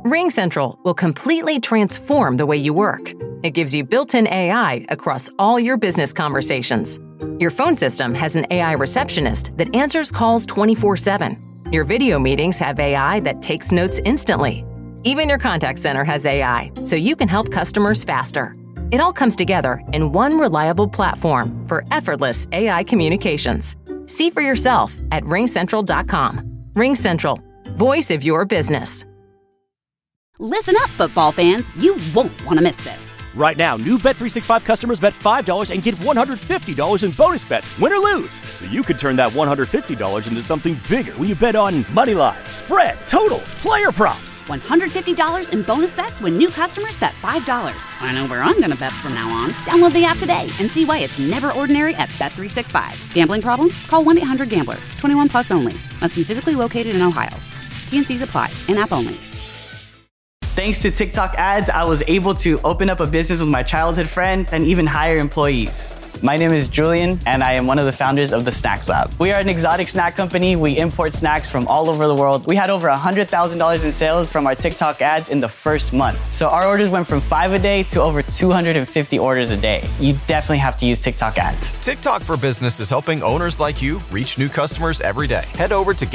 RingCentral will completely transform the way you work. It gives you built-in AI across all your business conversations. Your phone system has an AI receptionist that answers calls 24/7. Your video meetings have AI that takes notes instantly. Even your contact center has AI, so you can help customers faster. It all comes together in one reliable platform for effortless AI communications. See for yourself at ringcentral.com. RingCentral, voice of your business. Listen up, football fans. You won't want to miss this. Right now, new Bet365 customers bet $5 and get $150 in bonus bets, win or lose. So you could turn that $150 into something bigger when you bet on moneyline, spread, totals, player props. $150 in bonus bets when new customers bet $5. I know where I'm going to bet from now on. Download the app today and see why it's never ordinary at Bet365. Gambling problem? Call 1-800-GAMBLER. 21 plus only. Must be physically located in Ohio. T&Cs apply. In-app only. Thanks to TikTok ads, I was able to open up a business with my childhood friend and even hire employees. My name is Julian, and I am one of the founders of the Snacks Lab. We are an exotic snack company. We import snacks from all over the world. We had over $100,000 in sales from our TikTok ads in the first month. So our orders went from 5 a day to over 250 orders a day. You definitely have to use TikTok ads. TikTok for Business is helping owners like you reach new customers every day. Head over to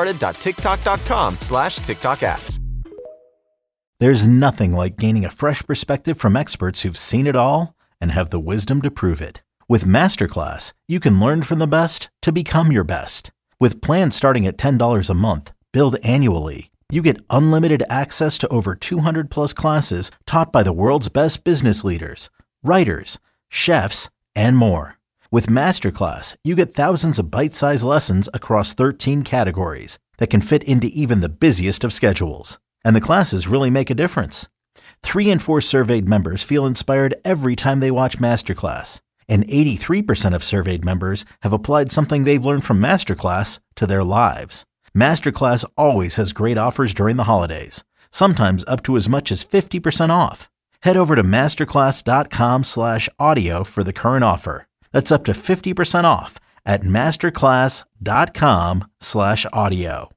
getstarted.tiktok.com/TikTok ads. There's nothing like gaining a fresh perspective from experts who've seen it all and have the wisdom to prove it. With Masterclass, you can learn from the best to become your best. With plans starting at $10 a month, billed annually, you get unlimited access to over 200 plus classes taught by the world's best business leaders, writers, chefs, and more. With Masterclass, you get thousands of bite-sized lessons across 13 categories that can fit into even the busiest of schedules. And the classes really make a difference. 3 in 4 surveyed members feel inspired every time they watch Masterclass. And 83% of surveyed members have applied something they've learned from Masterclass to their lives. Masterclass always has great offers during the holidays, sometimes up to as much as 50% off. Head over to masterclass.com/audio for the current offer. That's up to 50% off at masterclass.com/audio.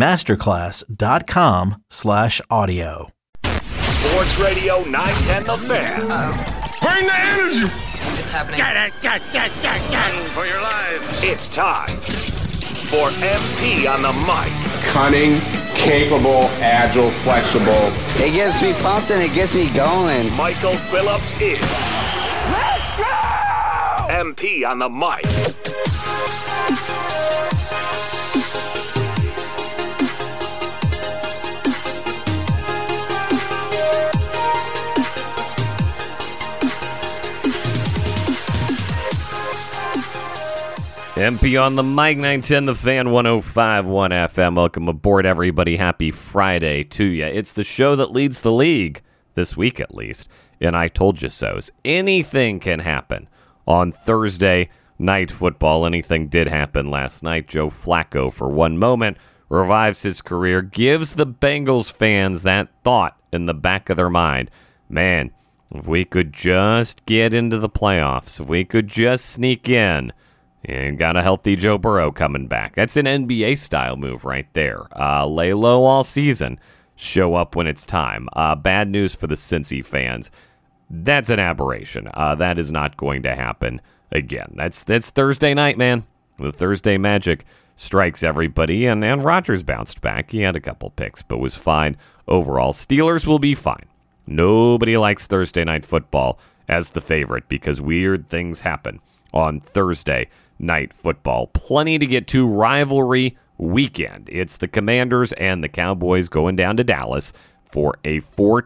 masterclass.com/audio. Sports Radio 910 The Fan. Bring the energy. It's happening. Get for your lives. It's time for MP on the mic. Cunning, capable, agile, flexible. It gets me pumped and it gets me going. Michael Phillips is. Let's go! MP on the mic. MP on the mic, 910 The Fan, 105.1 FM. Welcome aboard, everybody. Happy Friday to you. It's the show that leads the league, this week at least, and I told you so's. Anything can happen on Thursday Night Football. Anything did happen last night. Joe Flacco, for one moment, revives his career, gives the Bengals fans that thought in the back of their mind. Man, if we could just get into the playoffs, if we could just sneak in, and got a healthy Joe Burrow coming back. That's an NBA-style move right there. Lay low all season. Show up when it's time. Bad news for the Cincy fans. That's an aberration. That is not going to happen again. That's Thursday night, man. The Thursday magic strikes everybody, and Rodgers bounced back. He had a couple picks, but was fine overall. Steelers will be fine. Nobody likes Thursday Night Football as the favorite because weird things happen on Thursday Night Football. Plenty to get to. Rivalry weekend. It's the Commanders and the Cowboys going down to Dallas for a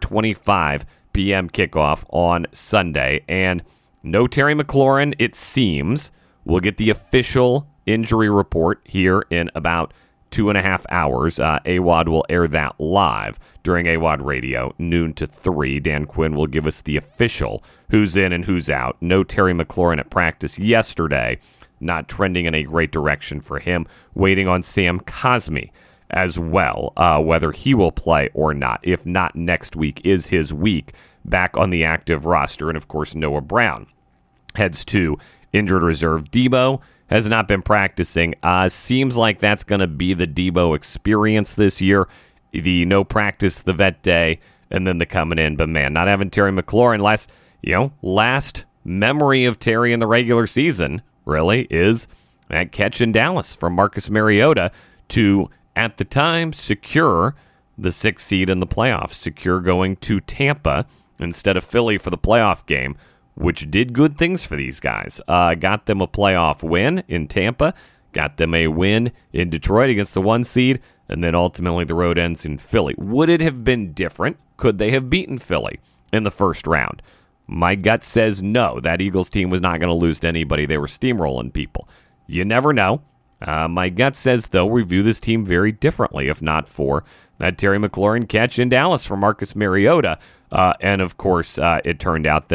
4:25 p.m. kickoff on Sunday. And no Terry McLaurin, it seems. We'll get the official injury report here in about 2.5 hours. AWOD will air that live during AWOD Radio, noon to 3. Dan Quinn will give us the official who's in and who's out. No Terry McLaurin at practice yesterday. Not trending in a great direction for him. Waiting on Sam Cosmi as well, whether he will play or not. If not, next week is his week back on the active roster. And, of course, Noah Brown heads to injured reserve. Debo has not been practicing. Seems like that's going to be the Debo experience this year. the no practice, the vet day, and then the coming in. But man, not having Terry McLaurin, last memory of Terry in the regular season really is that catch in Dallas from Marcus Mariota to, at the time, secure the 6th seed in the playoffs, secure going to Tampa instead of Philly for the playoff game, which did good things for these guys. Got them a playoff win in Tampa, got them a win in Detroit against the 1 seed, and then ultimately the road ends in Philly. Would it have been different? Could they have beaten Philly in the first round? My gut says no. That Eagles team was not going to lose to anybody. They were steamrolling people. You never know. My gut says, though, we view this team very differently, if not for that Terry McLaurin catch in Dallas for Marcus Mariota. And, of course, it turned out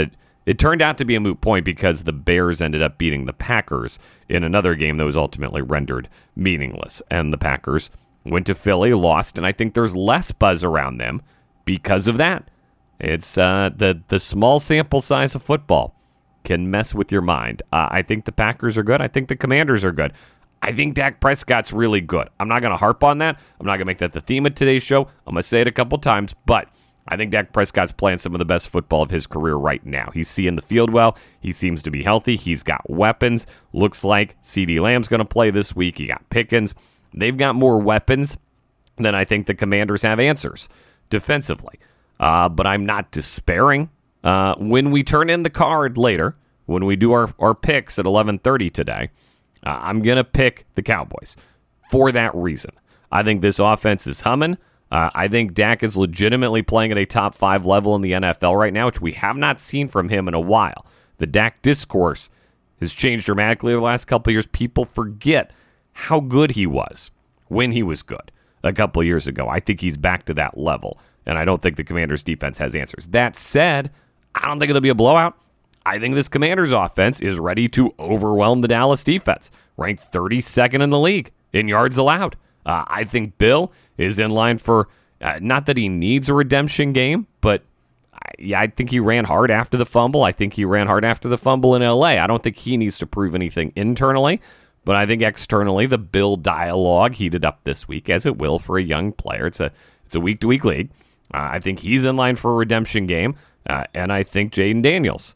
to be a moot point because the Bears ended up beating the Packers in another game that was ultimately rendered meaningless. And the Packers went to Philly, lost, and I think there's less buzz around them because of that. It's the small sample size of football can mess with your mind. I think the Packers are good. I think the Commanders are good. I think Dak Prescott's really good. I'm not going to harp on that. I'm not going to make that the theme of today's show. I'm going to say it a couple times, but I think Dak Prescott's playing some of the best football of his career right now. He's seeing the field well. He seems to be healthy. He's got weapons. Looks like CeeDee Lamb's going to play this week. He got Pickens. They've got more weapons than I think the Commanders have answers defensively. But I'm not despairing. When we turn in the card later, when we do our picks at 11:30 today, I'm going to pick the Cowboys for that reason. I think this offense is humming. I think Dak is legitimately playing at a top 5 level in the NFL right now, which we have not seen from him in a while. The Dak discourse has changed dramatically over the last couple of years. People forget how good he was when he was good a couple of years ago. I think he's back to that level, and I don't think the Commanders' defense has answers. That said, I don't think it'll be a blowout. I think this Commanders' offense is ready to overwhelm the Dallas defense, ranked 32nd in the league in yards allowed. I think Bill is in line for, not that he needs a redemption game, but I think he ran hard after the fumble. I think he ran hard after the fumble in L.A. I don't think he needs to prove anything internally, but I think externally the Bill dialogue heated up this week, as it will for a young player. It's a week-to-week league. I think he's in line for a redemption game, and I think Jayden Daniels,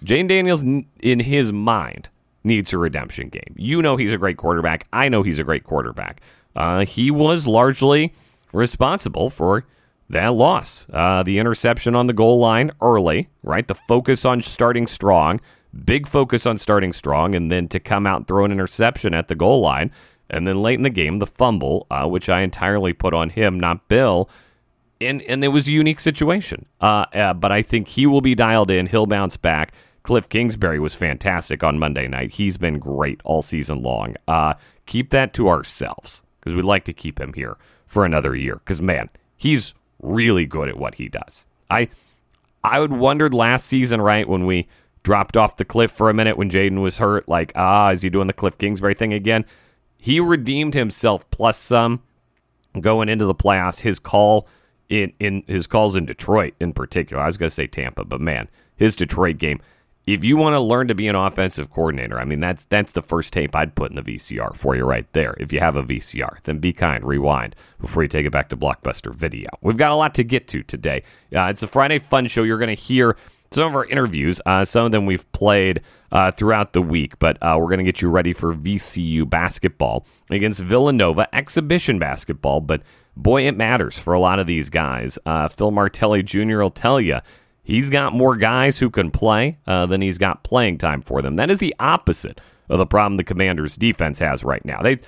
in his mind, needs a redemption game. You know he's a great quarterback. I know he's a great quarterback. He was largely responsible for that loss. The interception on the goal line early, right? The focus on starting strong, big focus on starting strong, and then to come out and throw an interception at the goal line. And then late in the game, the fumble, which I entirely put on him, not Bill. And it was a unique situation. But I think he will be dialed in. He'll bounce back. Cliff Kingsbury was fantastic on Monday night. He's been great all season long. Keep that to ourselves, because we'd like to keep him here for another year. Because, man, he's really good at what he does. I would wondered last season, right, when we dropped off the cliff for a minute when Jayden was hurt, like, is he doing the Cliff Kingsbury thing again? He redeemed himself plus some going into the playoffs. His call in his calls in Detroit in particular. I was going to say Tampa, but, man, his Detroit game. If you want to learn to be an offensive coordinator, I mean, that's the first tape I'd put in the VCR for you right there. If you have a VCR, then be kind, rewind before you take it back to Blockbuster Video. We've got a lot to get to today. It's a Friday Fun Show. You're going to hear some of our interviews. Some of them we've played throughout the week, but we're going to get you ready for VCU basketball against Villanova, exhibition basketball, but boy, it matters for a lot of these guys. Phil Martelli Jr. will tell you, he's got more guys who can play than he's got playing time for them. That is the opposite of the problem the Commanders' defense has right now. They,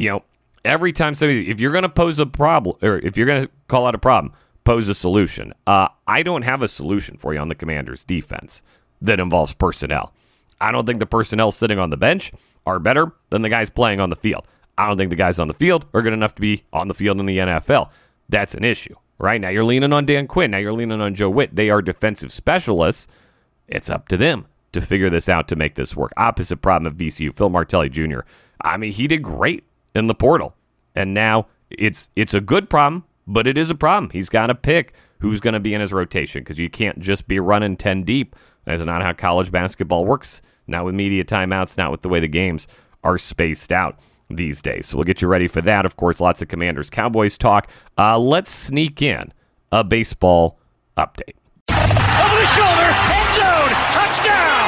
every time somebody, if you're going to pose a problem, or if you're going to call out a problem, pose a solution. I don't have a solution for you on the Commanders' defense that involves personnel. I don't think the personnel sitting on the bench are better than the guys playing on the field. I don't think the guys on the field are good enough to be on the field in the NFL. That's an issue. Right now, you're leaning on Dan Quinn. Now you're leaning on Joe Witt. They are defensive specialists. It's up to them to figure this out to make this work. Opposite problem at VCU, Phil Martelli Jr. I mean, he did great in the portal, and now it's a good problem, but it is a problem. He's got to pick who's going to be in his rotation, because you can't just be running 10 deep. That's not how college basketball works. Not with media timeouts, not with the way the games are spaced out. these days. So we'll get you ready for that. Of course, lots of Commanders-Cowboys talk. Let's sneak in a baseball update. Over the shoulder, end zone, touchdown!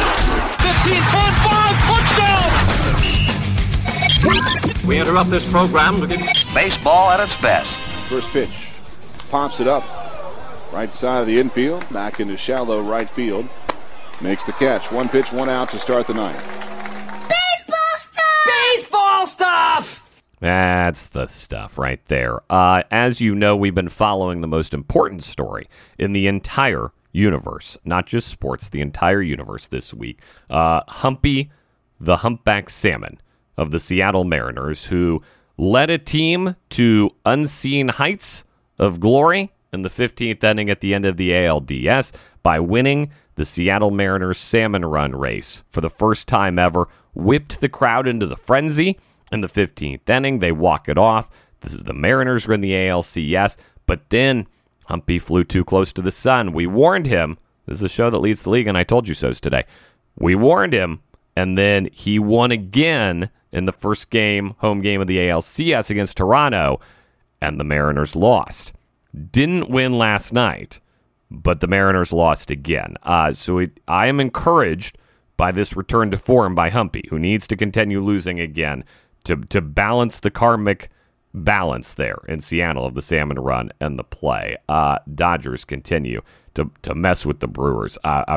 15, 10, 5, touchdown! We interrupt this program to give baseball at its best. First pitch, pops it up, right side of the infield, back into shallow right field, makes the catch. 1 pitch, 1 out to start the ninth. Baseball stuff! Baseball stuff! That's the stuff right there. As you know, we've been following the most important story in the entire universe, not just sports, the entire universe this week. Humpy, the humpback salmon of the Seattle Mariners, who led a team to unseen heights of glory in the 15th inning at the end of the ALDS by winning the Seattle Mariners Salmon Run race for the first time ever, whipped the crowd into the frenzy in the 15th inning. They walk it off. This is the Mariners were in the ALCS, but then Humpy flew too close to the sun. We warned him. This is the show that leads the league, and I told you so's today. We warned him, and then he won again in the first game, home game of the ALCS against Toronto, and the Mariners lost. Didn't win last night, but the Mariners lost again. I am encouraged by this return to form by Humpy, who needs to continue losing again to balance the karmic balance there in Seattle of the Salmon Run and the play. Dodgers continue to mess with the Brewers.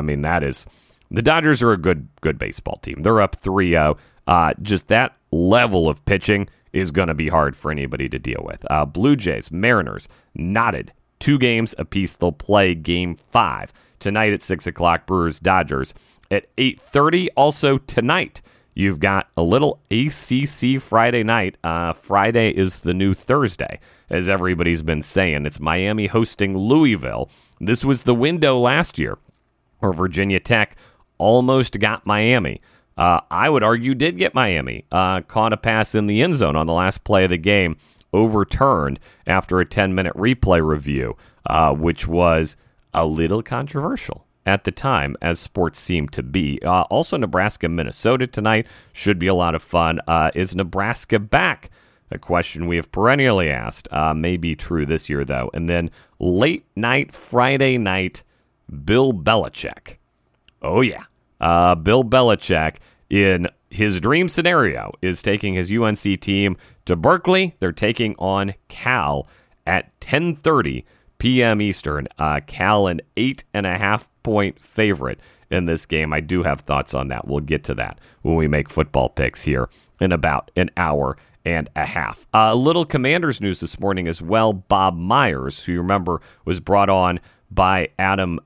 The Dodgers are a good baseball team. They're up 3-0. Just that level of pitching is going to be hard for anybody to deal with. Blue Jays, Mariners, knotted 2 games apiece. They'll play Game 5 tonight at 6 o'clock. Brewers, Dodgers at 8:30. Also tonight, you've got a little ACC Friday night. Friday is the new Thursday, as everybody's been saying. It's Miami hosting Louisville. This was the window last year where Virginia Tech almost got Miami. I would argue did get Miami. Caught a pass in the end zone on the last play of the game, overturned after a 10-minute replay review, which was a little controversial at the time, as sports seem to be. Also, Nebraska, Minnesota tonight should be a lot of fun. Is Nebraska back? A question we have perennially asked. May be true this year, though. And then late night, Friday night, Bill Belichick. Oh, yeah. Bill Belichick, in his dream scenario, is taking his UNC team to Berkeley. They're taking on Cal at 10:30 p.m. Eastern. Cal an 8.5-point favorite in this game. I do have thoughts on that. We'll get to that when we make football picks here in about an hour and a half. A little Commanders news this morning as well. Bob Myers, who you remember was brought on by Adam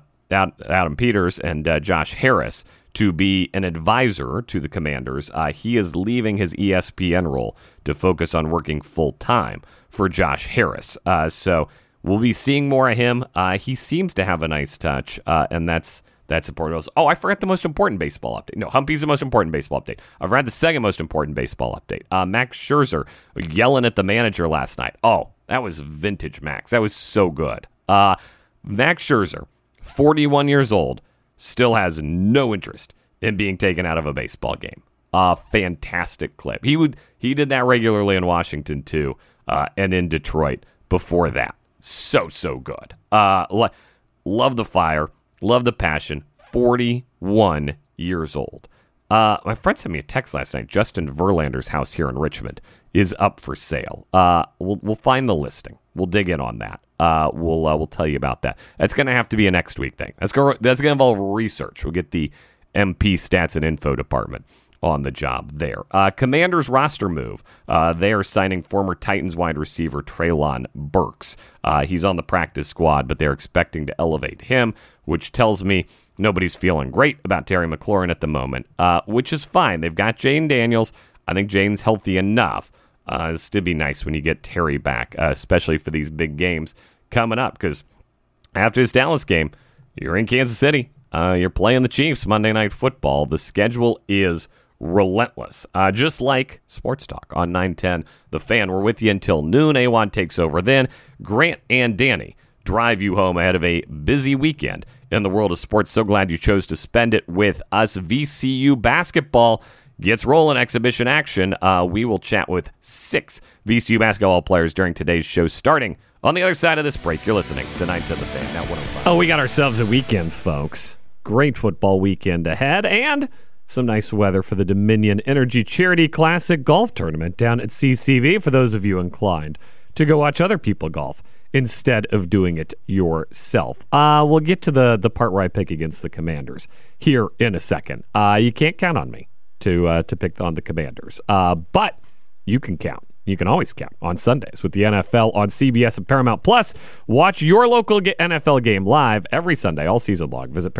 Peters and Josh Harris to be an advisor to the Commanders. He is leaving his ESPN role to focus on working full-time for Josh Harris. So we'll be seeing more of him. He seems to have a nice touch, and that's important. Oh, I forgot the most important baseball update. No, Humpy's the most important baseball update. I've read the second most important baseball update. Max Scherzer yelling at the manager last night. Oh, that was vintage Max. That was so good. Max Scherzer, 41 years old, still has no interest in being taken out of a baseball game. Fantastic clip. He did that regularly in Washington too, and in Detroit before that. So good. Love the fire, love the passion. 41 years old. My friend sent me a text last night. Justin Verlander's house here in Richmond is up for sale. We'll find the listing. We'll dig in on that. We'll tell you about that. That's going to have to be a next week thing. That's going to involve research. We'll get the MP Stats and Info Department on the job there. Commanders roster move. They are signing former Titans wide receiver Treylon Burks. He's on the practice squad, but they're expecting to elevate him, which tells me nobody's feeling great about Terry McLaurin at the moment, which is fine. They've got Jane Daniels. I think Jane's healthy enough. It's to be nice when you get Terry back, especially for these big games coming up, because after this Dallas game, you're in Kansas City. You're playing the Chiefs Monday Night Football. The schedule is relentless. Just like Sports Talk on 910 The Fan. We're with you until noon. Awan takes over then. Grant and Danny drive you home ahead of a busy weekend in the world of sports. So glad you chose to spend it with us. VCU basketball gets rolling. Exhibition action. We will chat with 6 VCU basketball players during today's show, starting on the other side of this break. You're listening to 910 The Fan, now 105. Oh, we got ourselves a weekend, folks. Great football weekend ahead, and some nice weather for the Dominion Energy Charity Classic Golf Tournament down at CCV for those of you inclined to go watch other people golf instead of doing it yourself. We'll get to the part where I pick against the Commanders here in a second. You can't count on me to pick on the Commanders, but you can count. You can always count on Sundays with the NFL on CBS and Paramount Plus. Watch your local NFL game live every Sunday, all season long. Visit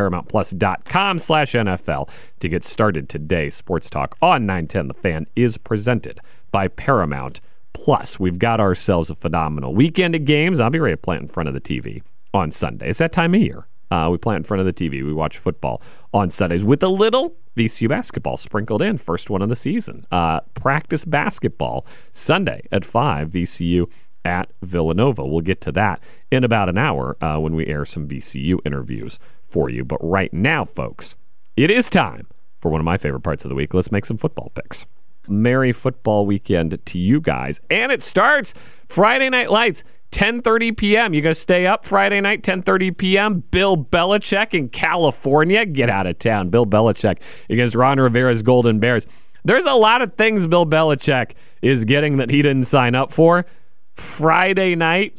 ParamountPlus.com/NFL to get started today. Sports Talk on 910 The Fan is presented by Paramount Plus. We've got ourselves a phenomenal weekend of games. I'll be ready to plant in front of the TV on Sunday. It's that time of year. We plant in front of the TV. We watch football on Sundays with a little VCU basketball sprinkled in. First one of the season. Practice basketball Sunday at 5, VCU at Villanova. We'll get to that in about an hour when we air some VCU interviews for you. But right now, folks, it is time for one of my favorite parts of the week. Let's make some football picks. Merry football weekend to you guys. And it starts Friday Night Lights, 10:30 p.m. You going to stay up Friday night, 10:30 p.m.? Bill Belichick in California. Get out of town. Bill Belichick against Ron Rivera's Golden Bears. There's a lot of things Bill Belichick is getting that he didn't sign up for. Friday night,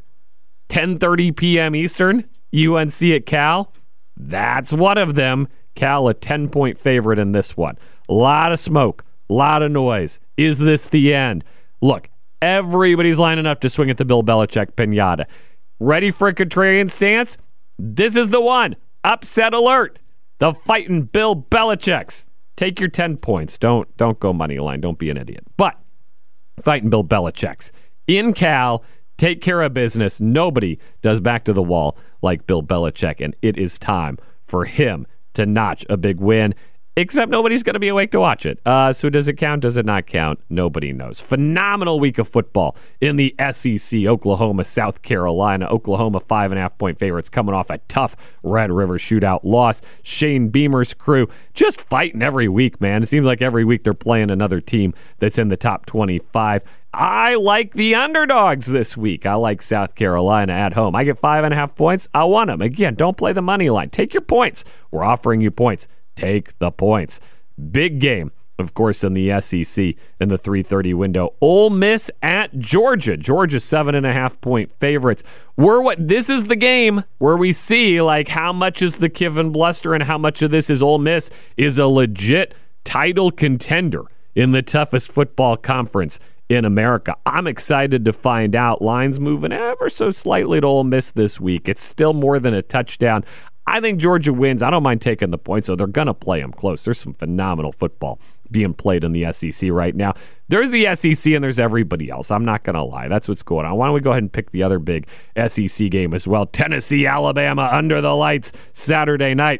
10:30 p.m. Eastern, UNC at Cal. That's one of them. Cal, a 10-point favorite in this one. A lot of smoke. A lot of noise. Is this the end? Look, everybody's lining up to swing at the Bill Belichick pinata. Ready for a contrarian stance? This is the one. Upset alert. The fighting Bill Belichicks. Take your 10 points. Don't go money line. Don't be an idiot. But fighting Bill Belichicks in Cal, take care of business. Nobody does back to the wall like Bill Belichick, and it is time for him to notch a big win. Except nobody's going to be awake to watch it. So does it count? Does it not count? Nobody knows. Phenomenal week of football in the SEC. Oklahoma, South Carolina. Oklahoma 5.5-point favorites coming off a tough Red River shootout loss. Shane Beamer's crew just fighting every week, man. It seems like every week they're playing another team that's in the top 25. I like the underdogs this week. I like South Carolina at home. I get 5.5 points. I want them. Again, don't play the money line. Take your points. We're offering you points. Take the points. Big game, of course, in the SEC in the 3:30 window. Ole Miss at Georgia. Georgia 7.5-point favorites. This is the game where we see like how much is the Kivin bluster and how much of this is Ole Miss is a legit title contender in the toughest football conference in America. I'm excited to find out. Lines moving ever so slightly to Ole Miss this week. It's still more than a touchdown. I think Georgia wins. I don't mind taking the points, so they're going to play them close. There's some phenomenal football being played in the SEC right now. There's the SEC and there's everybody else. I'm not going to lie. That's what's going on. Why don't we go ahead and pick the other big SEC game as well? Tennessee, Alabama, under the lights Saturday night.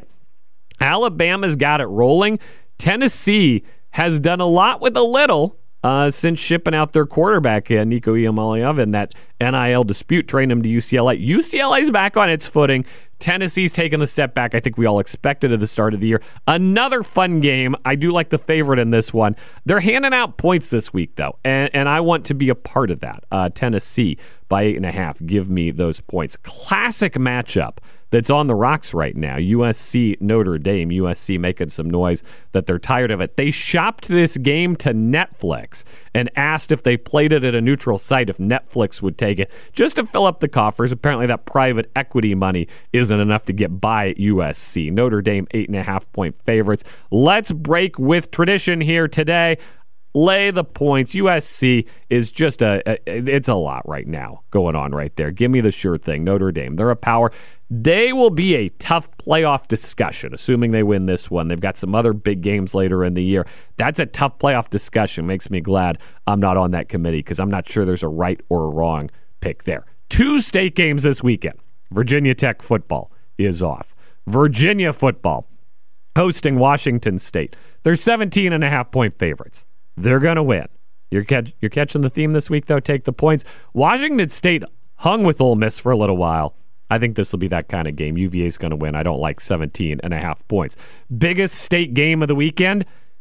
Alabama's got it rolling. Tennessee has done a lot with a little since shipping out their quarterback, Nico Iamaleava, in that NIL dispute, trading him to UCLA. UCLA's back on its footing. Tennessee's taken the step back I think we all expected at the start of the year. Another fun game. I do like the favorite in this one. They're handing out points this week, though, and I want to be a part of that. Tennessee by 8.5. Give me those points. Classic matchup that's on the rocks right now. USC, Notre Dame. USC making some noise that they're tired of it. They shopped this game to Netflix and asked if they played it at a neutral site, if Netflix would take it, just to fill up the coffers. Apparently that private equity money isn't enough to get by at USC. Notre Dame 8.5-point favorites. Let's break with tradition here today. Lay the points. USC is just it's a lot right now going on right there. Give me the sure thing. Notre Dame, they're a power. They will be a tough playoff discussion, assuming they win this one. They've got some other big games later in the year. That's a tough playoff discussion. Makes me glad I'm not on that committee because I'm not sure there's a right or a wrong pick there. 2 state games this weekend. Virginia Tech football is off. Virginia football hosting Washington State. They're 17.5-point favorites. They're going to win. You're catching the theme this week, though. Take the points. Washington State hung with Ole Miss for a little while. I think this will be that kind of game. UVA's going to win. I don't like 17.5 points. Biggest state game of the weekend,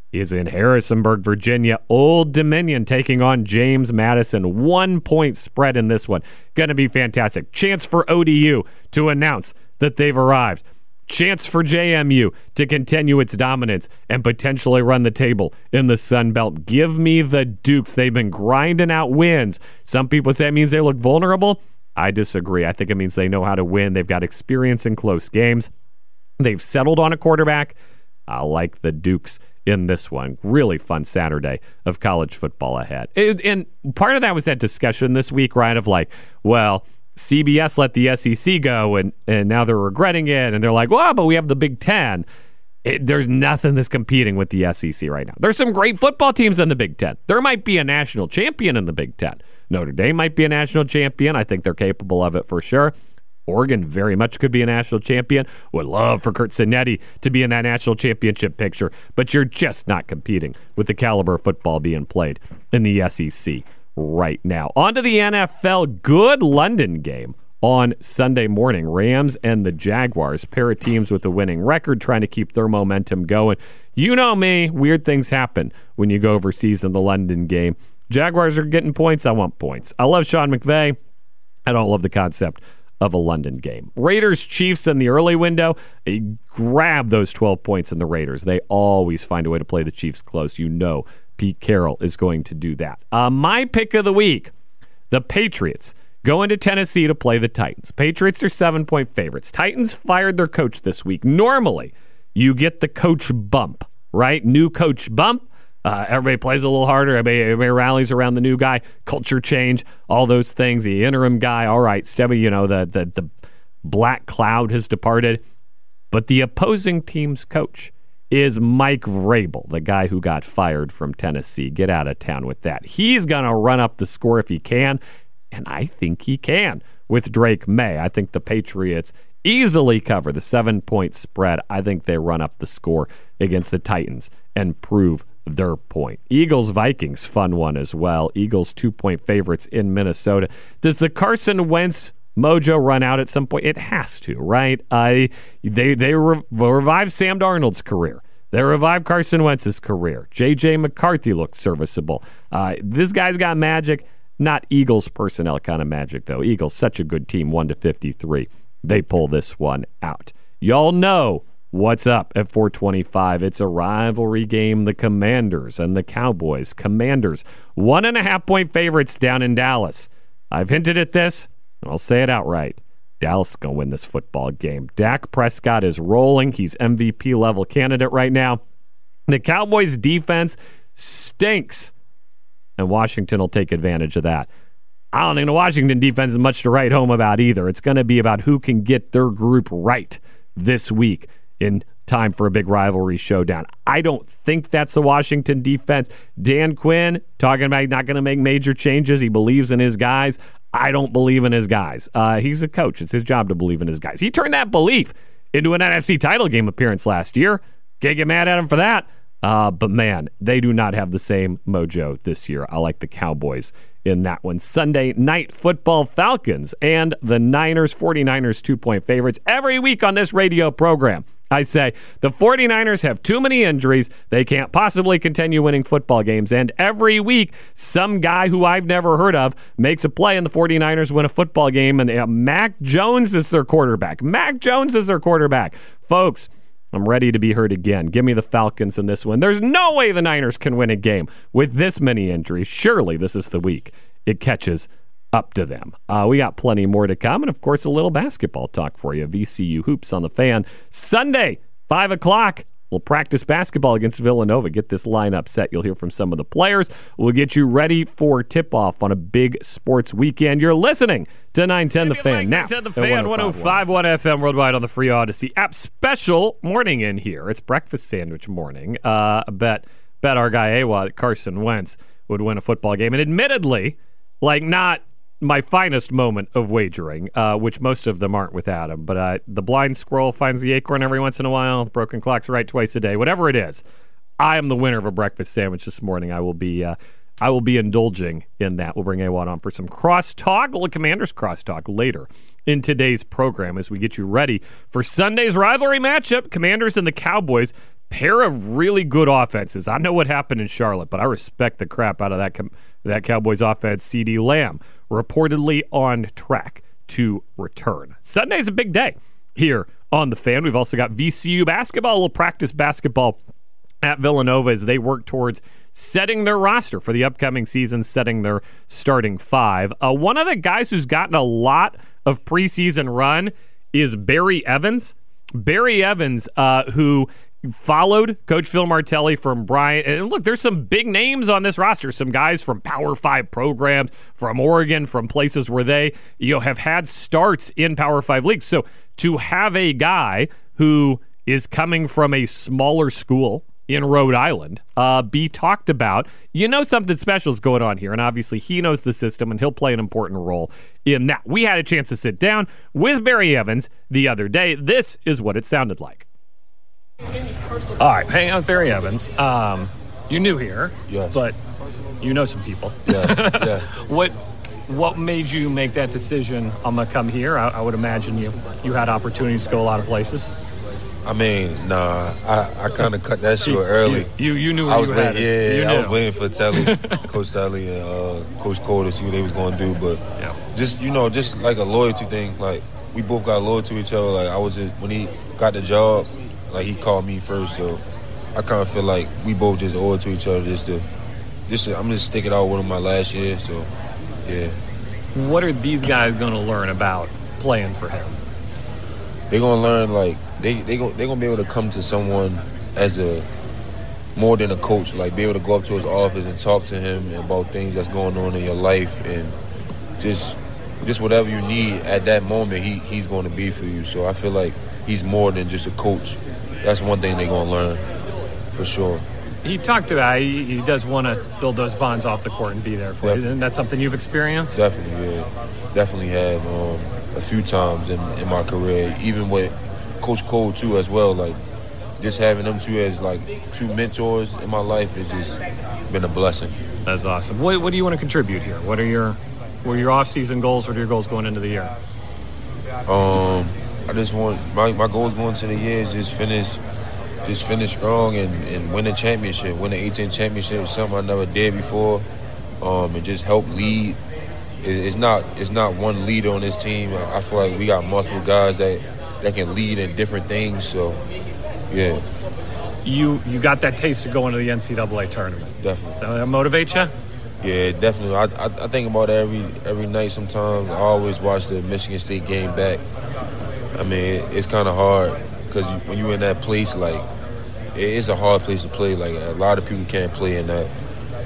is in Harrisonburg, Virginia. Old Dominion taking on James Madison. 1-point spread in this one. Going to be fantastic. Chance for ODU to announce that they've arrived. Chance for JMU to continue its dominance and potentially run the table in the Sun Belt. Give me the Dukes. They've been grinding out wins. Some people say it means they look vulnerable. I disagree. I think it means they know how to win. They've got experience in close games. They've settled on a quarterback. I like the Dukes in this one. Really fun Saturday of college football ahead. And part of that was that discussion this week, right, of like, well, CBS let the SEC go, and now they're regretting it, and they're like, well, but we have the Big Ten. There's nothing that's competing with the SEC right now. There's some great football teams in the Big Ten. There might be a national champion in the Big Ten. Notre Dame might be a national champion. I think they're capable of it for sure. Oregon very much could be a national champion. Would love for Curt Cinetti to be in that national championship picture, but you're just not competing with the caliber of football being played in the SEC right now. On to the NFL. Good London game on Sunday morning. Rams and the Jaguars, pair of teams with a winning record, trying to keep their momentum going. You know me, weird things happen when you go overseas in the London game. Jaguars are getting points. I want points. I love Sean McVay. I don't love the concept of a London game. Raiders, Chiefs in the early window. Grab those 12 points in the Raiders. They always find a way to play the Chiefs close. You know Pete Carroll is going to do that. My pick of the week, the Patriots going to Tennessee to play the Titans. Patriots are 7-point favorites. Titans fired their coach this week. Normally, you get the coach bump, right? New coach bump. Everybody plays a little harder. Everybody rallies around the new guy. Culture change, all those things. The interim guy, all right, Stebby, the black cloud has departed. But the opposing team's coach is Mike Vrabel, the guy who got fired from Tennessee. Get out of town with that. He's going to run up the score if he can, and I think he can with Drake May. I think the Patriots easily cover the 7-point spread. I think they run up the score against the Titans and prove their point. Eagles-Vikings, fun one as well. Eagles 2-point favorites in Minnesota. Does the Carson Wentz mojo run out at some point? It has to, right? They revived Sam Darnold's career. They revived Carson Wentz's career. J.J. McCarthy looked serviceable. This guy's got magic. Not Eagles personnel kind of magic, though. Eagles, such a good team, 1-53. They pull this one out. Y'all know what's up at 425. It's a rivalry game, the Commanders and the Cowboys. Commanders, 1.5-point favorites down in Dallas. I've hinted at this, and I'll say it outright. Dallas is going to win this football game. Dak Prescott is rolling. He's MVP-level candidate right now. The Cowboys' defense stinks, and Washington will take advantage of that. I don't think the Washington defense is much to write home about either. It's going to be about who can get their group right this week in time for a big rivalry showdown. I don't think that's the Washington defense. Dan Quinn talking about not going to make major changes. He believes in his guys. I don't believe in his guys. He's a coach. It's his job to believe in his guys. He turned that belief into an NFC title game appearance last year. Can't get mad at him for that. But man, they do not have the same mojo this year. I like the Cowboys in that one. Sunday night football, Falcons and the Niners. 49ers 2-point favorites every week on this radio program. I say the 49ers have too many injuries. They can't possibly continue winning football games. And every week, some guy who I've never heard of makes a play and the 49ers win a football game. And Mac Jones is their quarterback. Mac Jones is their quarterback. Folks, I'm ready to be heard again. Give me the Falcons in this one. There's no way the Niners can win a game with this many injuries. Surely this is the week it catches up to them. We got plenty more to come, and of course a little basketball talk for you. VCU Hoops on the Fan. Sunday, 5 o'clock, we'll practice basketball against Villanova. Get this lineup set. You'll hear from some of the players. We'll get you ready for tip-off on a big sports weekend. You're listening to 910 The Fan. Now, 910 The Fan, 105.1 FM worldwide on the free Odyssey app. Special morning in here. It's breakfast sandwich morning. Bet our guy AWA that Carson Wentz would win a football game. And admittedly, not my finest moment of wagering, which most of them aren't without him. But the blind squirrel finds the acorn every once in a while. The broken clock's right twice a day. Whatever it is, I am the winner of a breakfast sandwich this morning. I will be indulging in that. We'll bring A1 on for some crosstalk, a little Commanders crosstalk later in today's program as we get you ready for Sunday's rivalry matchup. Commanders and the Cowboys pair of really good offenses. I know what happened in Charlotte, but I respect the crap out of that Cowboys offense. CeeDee Lamb reportedly on track to return. Sunday's a big day here on The Fan. We've also got VCU basketball, a little practice basketball at Villanova as they work towards setting their roster for the upcoming season, setting their starting five. One of the guys who's gotten a lot of preseason run is Barry Evans. Barry Evans, who followed Coach Phil Martelli from Bryant. And look, there's some big names on this roster. Some guys from Power 5 programs, from Oregon, from places where they have had starts in Power 5 leagues. So to have a guy who is coming from a smaller school in Rhode Island be talked about, something special is going on here. And obviously he knows the system and he'll play an important role in that. We had a chance to sit down with Barry Evans the other day. This is what it sounded like. All right, hang out with Barry Evans. You're new here, yes, but you know some people. Yeah. What made you make that decision? I'm gonna come here. I would imagine you had opportunities to go a lot of places. I mean, I kind of cut that short early. You knew where you had it. Yeah, I was waiting for Coach Telly and Coach Cole to see what they was going to do. But just like a loyalty thing. Like, we both got loyal to each other. Like, when he got the job, like, he called me first. So I kind of feel like we both just owe it to each other I'm just sticking out with him my last year. So, yeah. What are these guys going to learn about playing for him? They're going to learn, like, they're going to be able to come to someone as more than a coach, like be able to go up to his office and talk to him about things that's going on in your life, and just whatever you need at that moment, he's going to be for you. So I feel like he's more than just a coach. That's one thing they're going to learn for sure. He talked about he does want to build those bonds off the court and be there for you. Isn't that something you've experienced? Definitely, yeah. Definitely have a few times in my career, even with Coach Cole too as well. Like, just having them two as like two mentors in my life has just been a blessing. That's awesome. What do you want to contribute here? What are your off-season goals? What are your goals going into the year? I just want my goals going into the year is just finish strong and win a championship, win the A-10 championship, something I never did before, and just help lead. It's not one leader on this team. I feel like we got multiple guys that can lead in different things. So, yeah. You got that taste to go into the NCAA tournament. Definitely. Does that motivate you? Yeah, definitely. I think about it every night sometimes. I always watch the Michigan State game back. I mean, it's kind of hard because when you're in that place, like, it's a hard place to play. Like, a lot of people can't play in that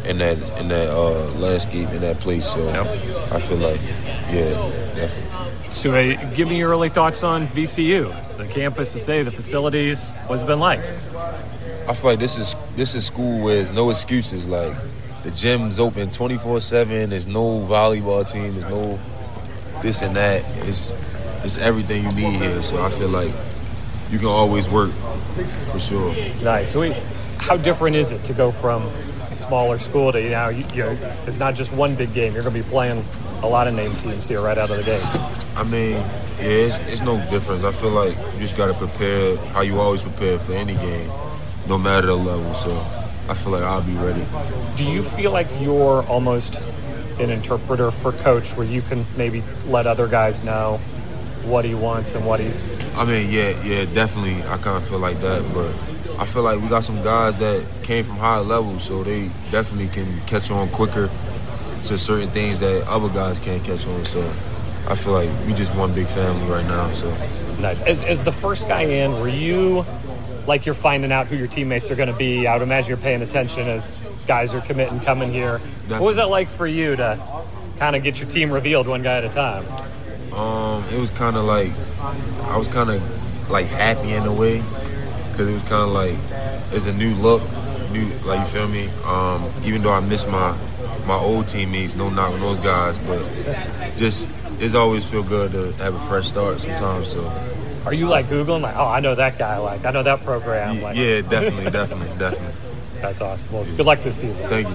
landscape, in that place. So I feel like, yeah, definitely. So, give me your early thoughts on VCU, the campus, the facilities. What's it been like? I feel like this is school where there's no excuses. Like, the gym's open 24/7. There's no volleyball team. There's no this and that. It's everything you need here. So I feel like you can always work for sure. Nice. So how different is it to go from a smaller school to it's not just one big game. You're going to be playing a lot of name teams here right out of the gate. I mean, yeah, it's no difference. I feel like you just got to prepare how you always prepare for any game, no matter the level. So I feel like I'll be ready. Do you feel like you're almost an interpreter for Coach, where you can maybe let other guys know what he wants and what he's... I mean, yeah, definitely. I kind of feel like that, but I feel like we got some guys that came from high levels, so they definitely can catch on quicker to certain things that other guys can't catch on. So I feel like we just one big family right now. So nice. As the first guy in, were you like you're finding out who your teammates are going to be? I would imagine you're paying attention as guys are committing, coming here. Definitely. What was that like for you to kind of get your team revealed one guy at a time? It was kind of like, I was kind of like happy in a way, because it was kind of like, it's a new look, like, you feel me? Even though I miss my old teammates, no knock on those guys, but just, it's always feel good to have a fresh start sometimes. So, are you like Googling, like, oh, I know that guy, like, I know that program? Yeah, definitely. That's awesome. Well, good luck this season. Thank you.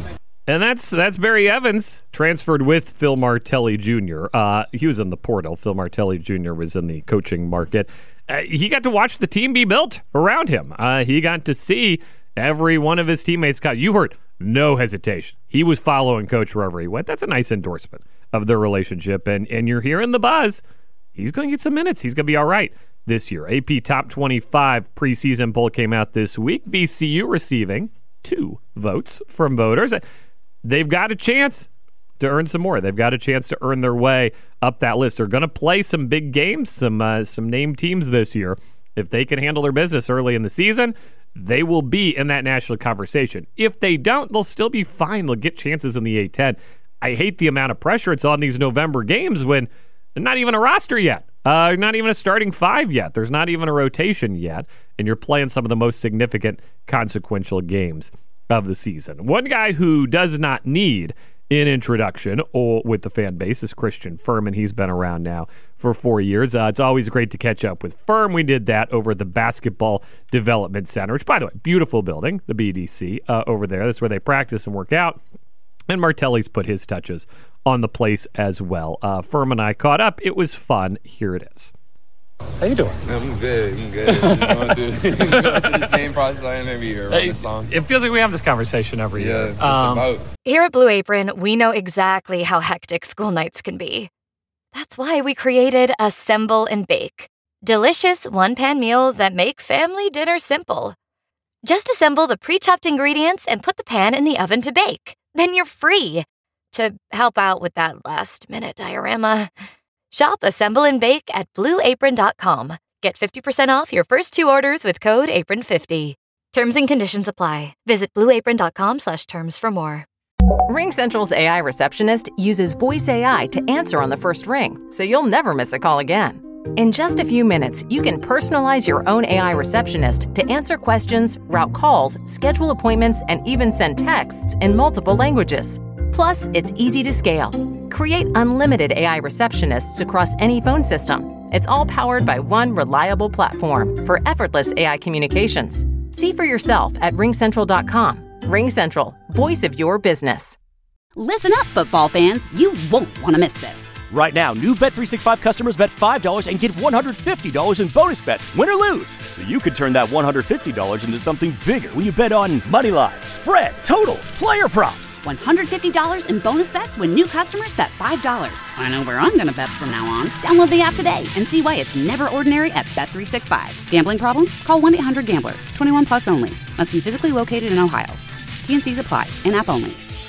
And that's Barry Evans, transferred with Phil Martelli Jr. He was in the portal. Phil Martelli Jr. was in the coaching market. He got to watch the team be built around him. He got to see every one of his teammates. You heard no hesitation. He was following Coach wherever he went. That's a nice endorsement of their relationship. And you're hearing the buzz. He's going to get some minutes. He's going to be all right this year. AP Top 25 preseason poll came out this week. VCU receiving 2 votes from voters. They've got a chance to earn some more. They've got a chance to earn their way up that list. They're going to play some big games, some named teams this year. If they can handle their business early in the season, they will be in that national conversation. If they don't, they'll still be fine. They'll get chances in the A-10. I hate the amount of pressure it's on these November games when they're not even a roster yet. Not even a starting 5 yet. There's not even a rotation yet. And you're playing some of the most significant consequential games of the season. One guy who does not need an introduction with the fan base is Christian Furman. He's been around now for 4 years. It's always great to catch up with Firm. We did that over at the Basketball Development Center, which, by the way, beautiful building, the BDC over there. That's where they practice and work out. And Martelli's put his touches on the place as well. Firm and I caught up. It was fun. Here it is. How you doing? I'm good. I'm going through the same process I am every year around this song. It feels like we have this conversation every year. Here at Blue Apron, we know exactly how hectic school nights can be. That's why we created Assemble and Bake. Delicious one-pan meals that make family dinner simple. Just assemble the pre-chopped ingredients and put the pan in the oven to bake. Then you're free to help out with that last-minute diorama. Shop Assemble and Bake at BlueApron.com. Get 50% off your first 2 orders with code APRON50. Terms and conditions apply. Visit BlueApron.com/terms for more. RingCentral's AI receptionist uses voice AI to answer on the first ring, so you'll never miss a call again. In just a few minutes, you can personalize your own AI receptionist to answer questions, route calls, schedule appointments, and even send texts in multiple languages. Plus, it's easy to scale. Create unlimited AI receptionists across any phone system. It's all powered by one reliable platform for effortless AI communications. See for yourself at RingCentral.com. RingCentral, voice of your business. Listen up, football fans. You won't want to miss this. Right now, new Bet365 customers bet $5 and get $150 in bonus bets, win or lose. So you could turn that $150 into something bigger when you bet on moneyline, spread, totals, player props. $150 in bonus bets when new customers bet $5. I know where I'm going to bet from now on. Download the app today and see why it's never ordinary at Bet365. Gambling problem? Call 1-800-GAMBLER. 21 plus only. Must be physically located in Ohio. T&Cs apply. In-app only.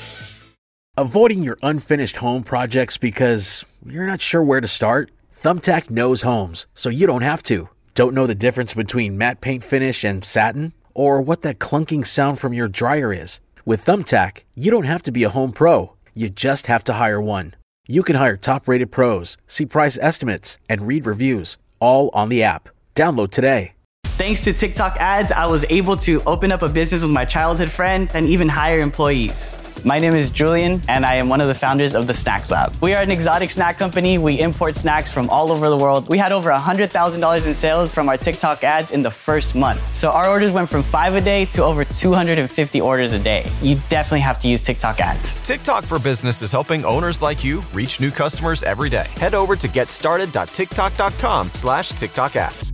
Avoiding your unfinished home projects because you're not sure where to start? Thumbtack knows homes, so you don't have to. Don't know the difference between matte paint finish and satin? Or what that clunking sound from your dryer is? With Thumbtack, you don't have to be a home pro. You just have to hire one. You can hire top-rated pros, see price estimates, and read reviews, all on the app. Download today. Thanks to TikTok ads, I was able to open up a business with my childhood friend and even hire employees. My name is Julian, and I am one of the founders of the Snacks Lab. We are an exotic snack company. We import snacks from all over the world. We had over $100,000 in sales from our TikTok ads in the first month. So our orders went from 5 a day to over 250 orders a day. You definitely have to use TikTok ads. TikTok for Business is helping owners like you reach new customers every day. Head over to getstarted.tiktok.com/TikTok ads.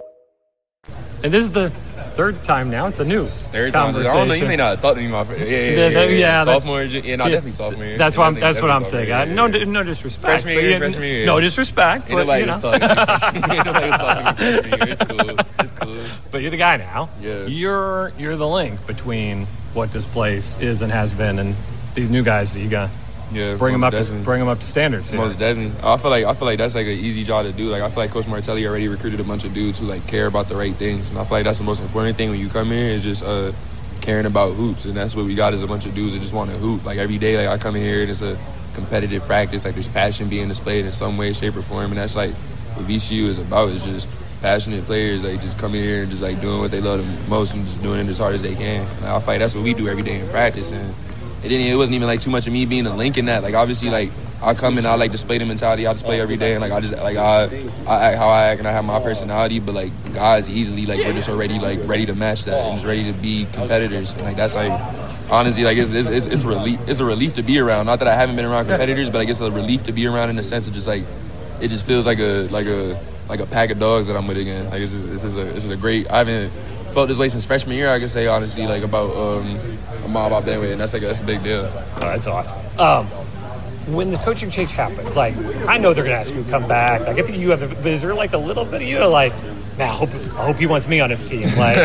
And this is the third time now. It's a new conversation. I don't know. You may not talk to me, my friend. Yeah. Sophomore, definitely sophomore. That's what I'm thinking. No disrespect. Freshman year. No disrespect. Ain't nobody was talking to me freshman year. Nobody was talking to me freshman year. It's cool. But you're the guy now. Yeah. You're the link between what this place is and has been, and these new guys that you got. Yeah, bring them up to standards. Most definitely. I feel like that's like an easy job to do. Like I feel like Coach Martelli already recruited a bunch of dudes who like care about the right things, and I feel like that's the most important thing when you come here is just caring about hoops, and that's what we got is a bunch of dudes that just want to hoop. Like every day, like I come in here and it's a competitive practice. Like there's passion being displayed in some way, shape, or form, and that's like what VCU is about. Is just passionate players like just coming here and just like doing what they love the most and just doing it as hard as they can. Like, I feel like that's what we do every day in practice, and it wasn't even like too much of me being a link in that. Like obviously, like I come and I like display the mentality I display every day, and like I just like I act how I act and I have my personality. But like guys easily like we're just already like ready to match that and just ready to be competitors. And like that's like honestly, like it's a relief to be around. Not that I haven't been around competitors, but I guess it's a relief to be around in the sense of just like it just feels like a pack of dogs that I'm with again. Like this is a great. I haven't felt this way since freshman year. I can say honestly, like about a mob out that way, and that's a big deal. Oh, that's awesome. When the coaching change happens, like I know they're gonna ask you to come back. Like I think you have, but is there like a little bit of you like, man, I hope he wants me on his team. Like,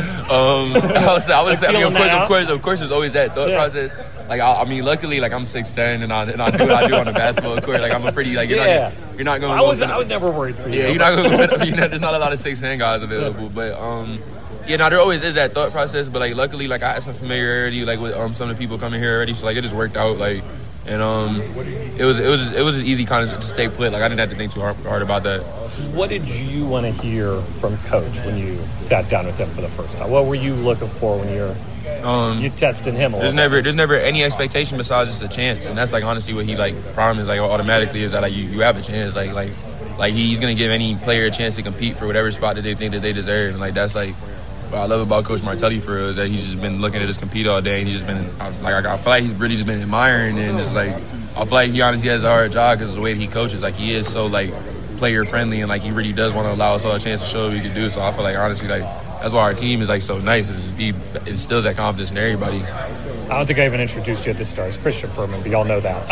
I would say, I mean, of course, there's always that thought process. Like, I mean, luckily, like I'm 6'10" and I do what I do on the basketball court. Like, I'm a pretty like you're not going. I was never worried for you. Yeah, you're not going. There's not a lot of 6'10" guys available, but there always is that thought process. But like, luckily, like I had some familiarity like with some of the people coming here already, so like it just worked out. Like. And it was just easy kind of to stay put. Like I didn't have to think too hard about that. What did you want to hear from Coach when you sat down with him for the first time? What were you looking for when you testing him? There's never any expectation besides just a chance, and that's like honestly what he like promised like automatically is that like you have a chance. Like he's gonna give any player a chance to compete for whatever spot that they think that they deserve, and like that's like. What I love about Coach Martelli for real is that he's just been looking at us compete all day, and he's just been like I feel like he's really just been admiring, and it's like I feel like he honestly has a hard job because of the way that he coaches. Like he is so like player friendly, and like he really does want to allow us all a chance to show what we can do. So I feel like honestly like that's why our team is like so nice. Is he instills that confidence in everybody. I don't think I even introduced you at the start. It's Christian Furman, but y'all know that.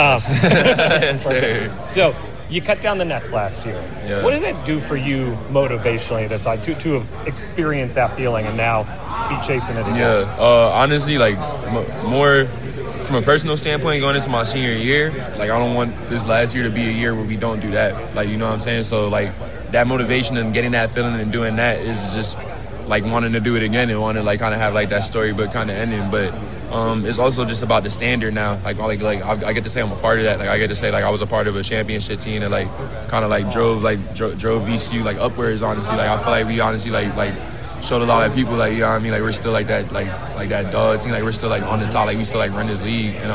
Yes, so. You cut down the nets last year. Yeah. What does that do for you motivationally this side to have experienced that feeling and now be chasing it again? Yeah, honestly, like more from a personal standpoint going into my senior year, like I don't want this last year to be a year where we don't do that. Like, you know what I'm saying? So like that motivation and getting that feeling and doing that is just like wanting to do it again and wanting to like kind of have like that storybook kind of ending. But it's also just about the standard now. Like I get to say I'm a part of that. Like I get to say like I was a part of a championship team that like kind of like drove VCU like upwards. Honestly, like I feel like we honestly like showed a lot of people like, you know what I mean, like we're still like that like that dog team. Like we're still like on the top. Like we still like run this league. And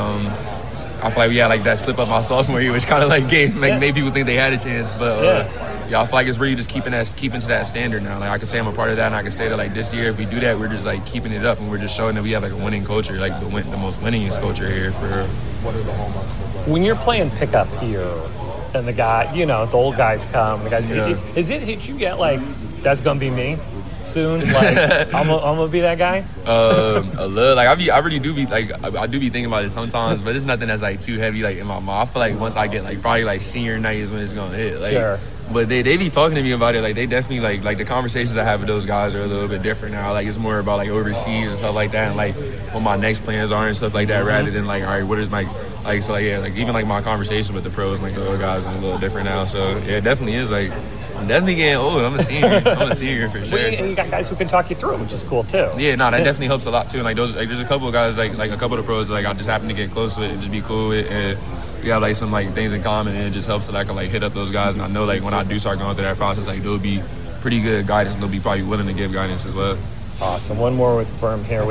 I feel like we had like that slip up my sophomore year, which kind of like made people think they had a chance. But I feel like it's really just keeping to that standard now. Like I can say I'm a part of that, and I can say that like this year if we do that, we're just like keeping it up, and we're just showing that we have like a winning culture, like the most winningest culture here for. What are the hallmarks? When you're playing pickup here, and the guy, you know, the old guys come, the guys, is it hit you yet? Like that's gonna be me soon. Like I'm gonna be that guy. A little. Like I really do be like I do be thinking about it sometimes, but it's nothing that's like too heavy like in my mind. I feel like once I get like probably like senior night is when it's gonna hit. Like, sure. But they be talking to me about it. Like they definitely like the conversations I have with those guys are a little bit different now. Like it's more about like overseas and stuff like that, and like what my next plans are and stuff like that, rather than like all right, what is my like so like yeah, like even like my conversation with the pros and like the other guys is a little different now. So yeah, it definitely is like. I'm definitely getting old. I'm a senior for sure. And you got guys who can talk you through it, which is cool too. Yeah, no, that definitely helps a lot too. And like there's a couple of guys like a couple of the pros like I just happen to get close with and just be cool with, and we have like some like things in common, and it just helps that I can like hit up those guys. And I know like when I do start going through that process, like they'll be pretty good guidance, and they'll be probably willing to give guidance as well. Awesome. One more with Firm here.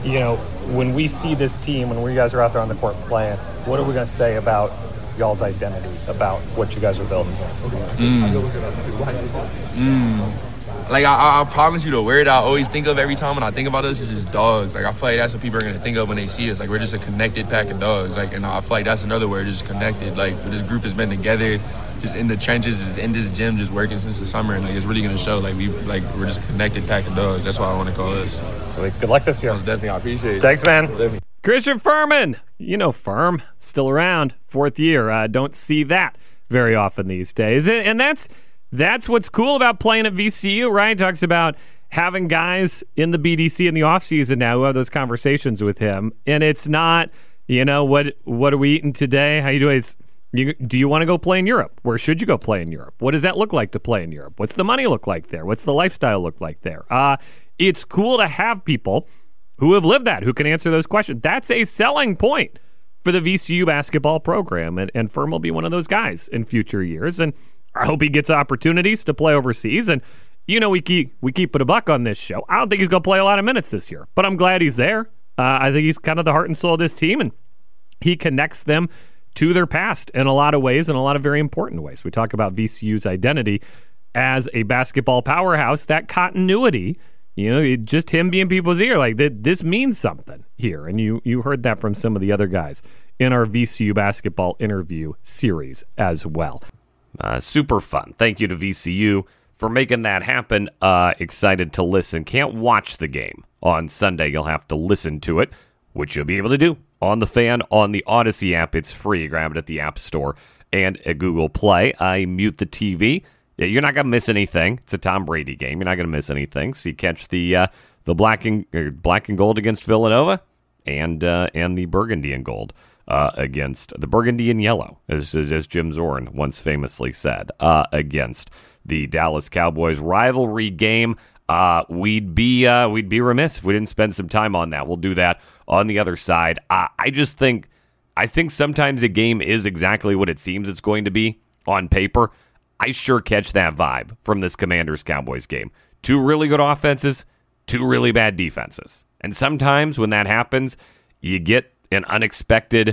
When we see this team, when you guys are out there on the court playing, what are we going to say about y'all's identity, about what you guys are building? Like I promise you, the word I always think of every time when I think about us is just dogs. Like I feel like that's what people are gonna think of when they see us. Like we're just a connected pack of dogs. Like, and I feel like that's another word, just connected. Like this group has been together, just in the trenches, just in this gym, just working since the summer, and like it's really gonna show. Like we're just a connected pack of dogs. That's what I want to call us. So good luck this year. Definitely, I appreciate it. Thanks, man. Definitely. Christian Furman, you know Firm, still around, 4th year. Don't see that very often these days, and that's what's cool about playing at VCU, right? Talks about having guys in the BDC in the offseason now who have those conversations with him, and it's not, what are we eating today? How you doing? Do you want to go play in Europe? Where should you go play in Europe? What does that look like to play in Europe? What's the money look like there? What's the lifestyle look like there? It's cool to have people who have lived that, who can answer those questions. That's a selling point for the VCU basketball program, and Firm will be one of those guys in future years, and I hope he gets opportunities to play overseas. And, we keep it a buck on this show. I don't think he's going to play a lot of minutes this year, but I'm glad he's there. I think he's kind of the heart and soul of this team, and he connects them to their past in a lot of ways, in a lot of very important ways. We talk about VCU's identity as a basketball powerhouse. That continuity Just him being people's ear, like this means something here. And you heard that from some of the other guys in our VCU basketball interview series as well. Super fun. Thank you to VCU for making that happen. Excited to listen. Can't watch the game on Sunday. You'll have to listen to it, which you'll be able to do on the Fan, on the Odyssey app. It's free. Grab it at the App Store and at Google Play. I mute the TV. You're not going to miss anything. It's a Tom Brady game. You're not going to miss anything. So you catch the black and gold against Villanova and the burgundy and gold against the burgundy and yellow, as Jim Zorn once famously said, against the Dallas Cowboys. Rivalry game. We'd be remiss if we didn't spend some time on that. We'll do that on the other side. I think sometimes a game is exactly what it seems it's going to be on paper. I sure catch that vibe from this Commanders-Cowboys game. Two really good offenses, two really bad defenses. And sometimes when that happens, you get an unexpected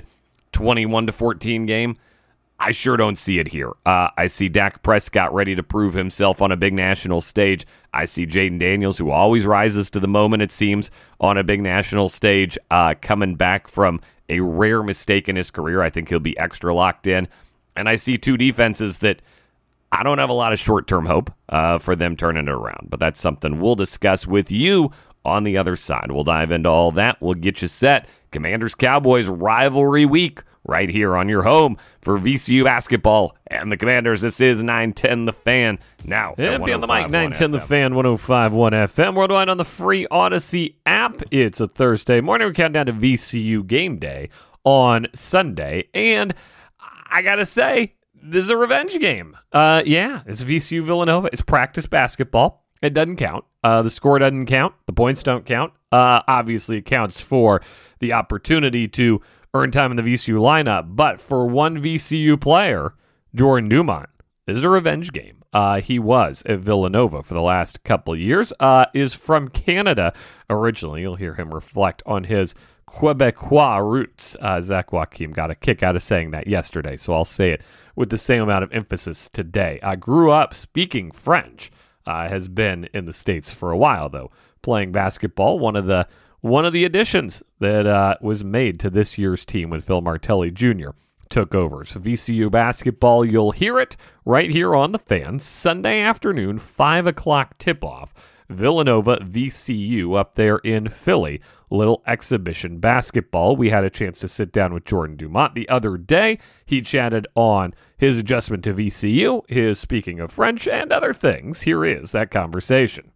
21-14 game. I sure don't see it here. I see Dak Prescott ready to prove himself on a big national stage. I see Jaden Daniels, who always rises to the moment, it seems, on a big national stage, coming back from a rare mistake in his career. I think he'll be extra locked in. And I see two defenses that I don't have a lot of short-term hope for them turning it around, but that's something we'll discuss with you on the other side. We'll dive into all that. We'll get you set. Commanders-Cowboys rivalry week right here on your home for VCU basketball and the Commanders. This is 910 The Fan. Now, be on the mic, 910 The Fan, 105.1 FM. Worldwide on the free Odyssey app. It's a Thursday morning. We count down to VCU game day on Sunday, and I got to say, this is a revenge game. It's VCU Villanova. It's practice basketball. It doesn't count. The score doesn't count. The points don't count. Obviously, it counts for the opportunity to earn time in the VCU lineup. But for one VCU player, Jordan Dumont, this is a revenge game. He was at Villanova for the last couple of years. Is from Canada originally. You'll hear him reflect on his Quebecois roots. Zach Joachim got a kick out of saying that yesterday, so I'll say it with the same amount of emphasis today. I grew up speaking French. Has been in the States for a while, though, playing basketball. One of the additions that was made to this year's team when Phil Martelli Jr. took over. So VCU basketball, you'll hear it right here on The Fan. Sunday afternoon, 5 o'clock tip-off. Villanova VCU up there in Philly. Little exhibition basketball. We had a chance to sit down with Jordan Dumont the other day. He chatted on his adjustment to VCU, his speaking of French, and other things. Here is that conversation.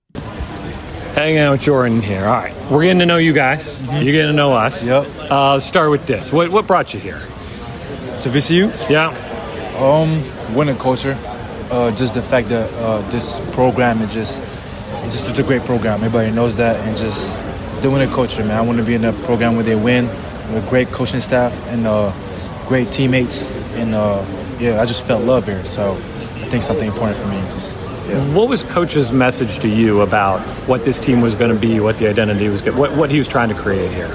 Hanging out with Jordan here. All right, we're getting to know you guys. Mm-hmm. You're getting to know us. Yep. Let's start with this. What brought you here? To VCU? Yeah. Winning culture. Just the fact that this program is just such a great program. Everybody knows that, and just the winning culture, man. I want to be in a program where they win, with a great coaching staff and great teammates, and I just felt love here. So I think something important for me. What was Coach's message to you about what this team was going to be, what the identity was, what he was trying to create here?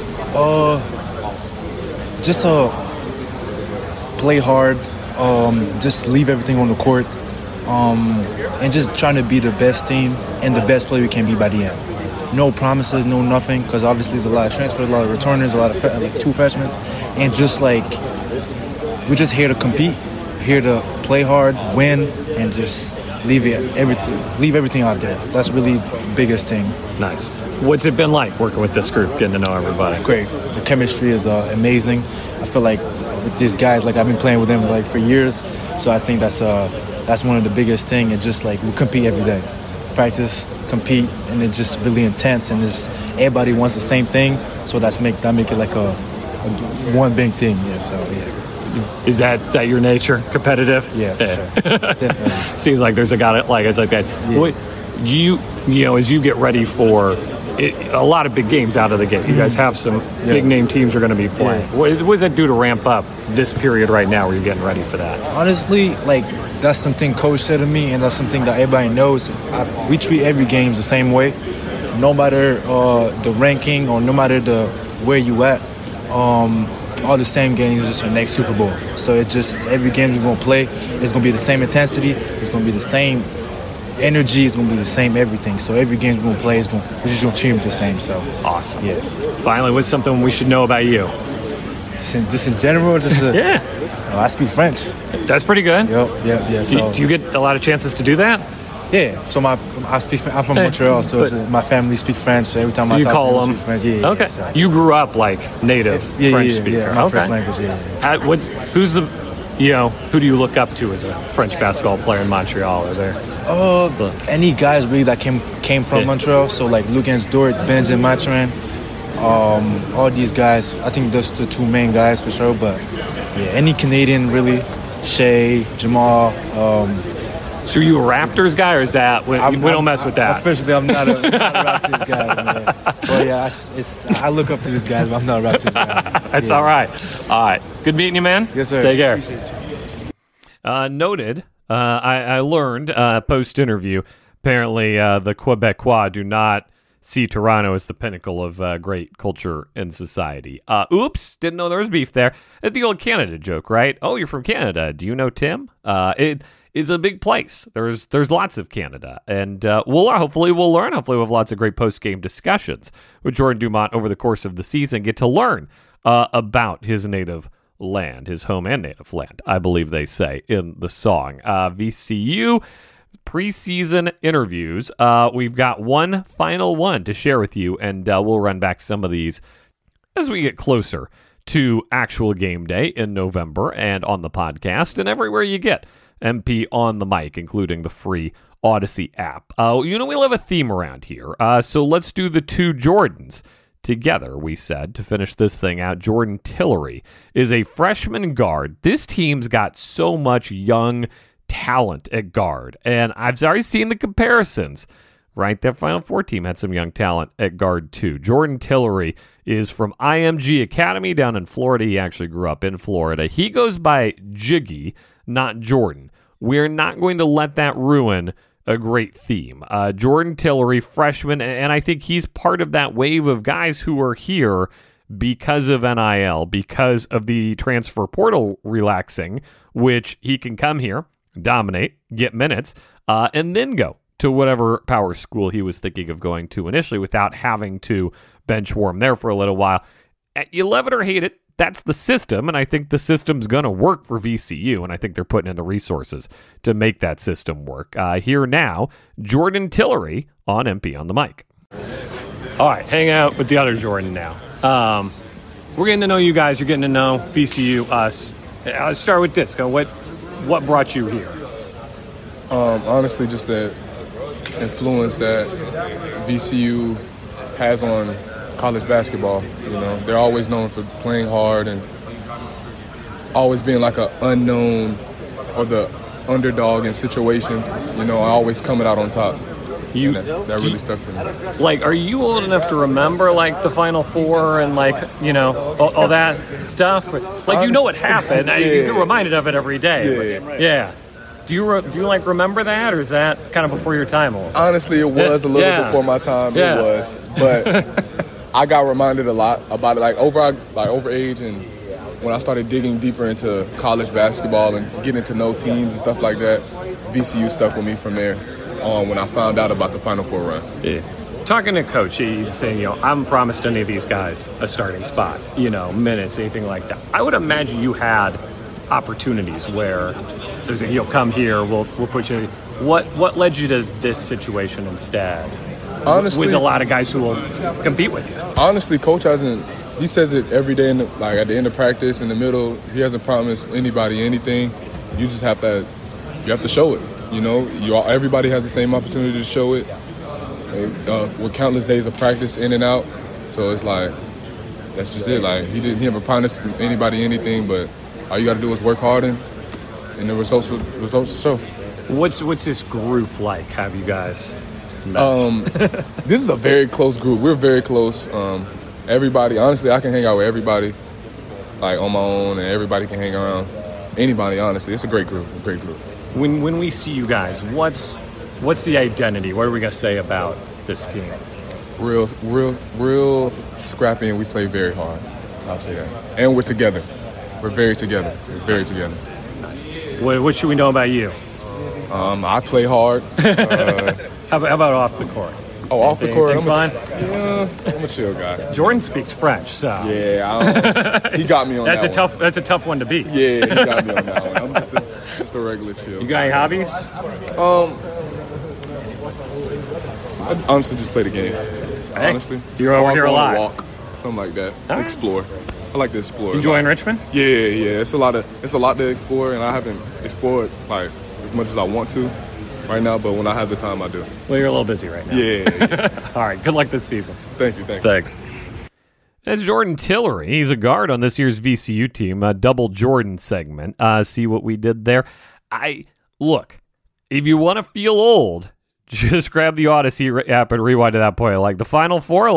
Just play hard, just leave everything on the court, and just trying to be the best team and the best player we can be by the end. No promises, no nothing, because obviously there's a lot of transfers, a lot of returners, a lot of two freshmen, and just we're just here to compete, here to play hard, win, and just leave everything out there. That's really the biggest thing. Nice. What's it been like working with this group, getting to know everybody? Great. The chemistry is amazing. I feel like with these guys, I've been playing with them for years, so I think that's one of the biggest things. And just we compete every day, practice, compete, and it's just really intense. And everybody wants the same thing, so that make it like a one big thing. Yeah. So yeah. Is that your nature? Competitive? Yeah, for sure. Definitely. Seems like there's a guy it's like that. Yeah. What you as you get ready for a lot of big games out of the gate, you guys have some big name teams are going to be playing. Yeah. What does that do to ramp up this period right now where you're getting ready for that? Honestly, that's something Coach said to me, and that's something that everybody knows. We treat every game the same way, no matter the ranking or no matter where you at. All the same games, just your next Super Bowl. So it just every game you're gonna play, it's gonna be the same intensity. It's gonna be the same energy is gonna be the same, everything. So every game we're gonna play we're just gonna treat them the same. So awesome. Yeah. Finally, what's something we should know about you? Just in general, yeah. I speak French. That's pretty good. Yeah. So, do you get a lot of chances to do that? Yeah. So I'm from Montreal, so my family speak French. So every time I talk to them, I speak French. Yeah. Okay. So. You grew up like native French speaker. Yeah. My first language. Yeah. Who's the, who do you look up to as a French basketball player in Montreal? Are there? Any guys really that came from Montreal. So like Luguentz Dort, Benjamin Mathurin. All these guys, I think those the two main guys for sure. But yeah, any Canadian really, Shea, Jamal. So are you a Raptors guy, or is that we don't mess with that? Officially, I'm not a Raptors guy, man. But yeah, I look up to these guys, but I'm not a Raptors guy. That's all right. All right, good meeting you, man. Yes, sir. Take care. Noted. I learned post interview. Apparently, the Quebecois do not see Toronto as the pinnacle of great culture and society. Oops, didn't know there was beef there. It's the old Canada joke, right? Oh, you're from Canada. Do you know Tim? It is a big place. There's lots of Canada, and hopefully we'll learn. Hopefully we'll have lots of great post-game discussions with Jordan Dumont over the course of the season. Get to learn about his native land, his home and native land, I believe they say in the song. VCU preseason interviews. We've got one final one to share with you, and we'll run back some of these as we get closer to actual game day in November and on the podcast and everywhere you get MP on the mic, including the free Odyssey app. We have a theme around here, so let's do the two Jordans together, we said, to finish this thing out. Jordan Tillery is a freshman guard. This team's got so much young talent at guard, and I've already seen the comparisons, right? That Final Four team had some young talent at guard too. Jordan Tillery is from IMG Academy down in Florida. He actually grew up in Florida. He goes by Jiggy, not Jordan. We're not going to let that ruin a great theme. Jordan Tillery, freshman, and I think he's part of that wave of guys who are here because of NIL, because of the transfer portal relaxing, which he can come here, dominate, get minutes, and then go to whatever power school he was thinking of going to initially without having to bench warm there for a little while. You love it or hate it, that's the system, and I think the system's going to work for VCU, and I think they're putting in the resources to make that system work. Here now, Jordan Tillery on MP on the mic. All right, hang out with the other Jordan now. We're getting to know you guys. You're getting to know VCU, us. I'll start with this. What brought you here? Honestly, just the influence that VCU has on college basketball. They're always known for playing hard and always being like an unknown or the underdog in situations. Always coming out on top. That really stuck to me. Are you old enough to remember the Final Four and all that stuff? What happened. You're reminded of it every day. Yeah. Do you remember that, or is that kind of before your time? Honestly, it was a little before my time. It was, but I got reminded a lot about it, over age, and when I started digging deeper into college basketball and getting to know teams and stuff like that. VCU stuck with me from there. When I found out about the Final Four run. Yeah. Talking to Coach, he's saying, I haven't promised any of these guys a starting spot, minutes, anything like that. I would imagine you had opportunities where, come here, we'll put you. What led you to this situation instead? Honestly, with a lot of guys who will compete with you. Honestly, Coach hasn't. He says it every day, at the end of practice, in the middle. He hasn't promised anybody anything. You just have to. You have to show it. Everybody has the same opportunity to show it with countless days of practice in and out. So it's that's just it. He didn't have a promise anybody anything, but all you got to do is work hard and the results show. What's this group like? Have you guys met? This is a very close group. We're very close. Everybody, honestly, I can hang out with everybody on my own, and everybody can hang around anybody. Honestly, it's a great group. When we see you guys, what's the identity? What are we gonna say about this team? Real scrappy, and we play very hard. I'll say that. And we're together. We're very together. What should we know about you? I play hard. How about off the court? Oh, off the court, I'm a chill guy. Jordan speaks French, so yeah, he got me on that. That's a tough one to beat. Yeah, he got me on that one. I'm just a regular chill. You got any hobbies? I honestly just play the game. Hey, honestly, you're over here a lot. Walk, something like that. Right. Explore. I like to explore. Enjoying Richmond? Yeah. It's a lot to explore, and I haven't explored like as much as I want to right now. But when I have the time, I do. Well, you're a little busy right now. Yeah. All right. Good luck this season. Thank you. Thanks. That's Jordan Tillery. He's a guard on this year's VCU team. A double Jordan segment. See what we did there. Look, if you want to feel old, just grab the Odyssey app and rewind to that point. Like the Final Four,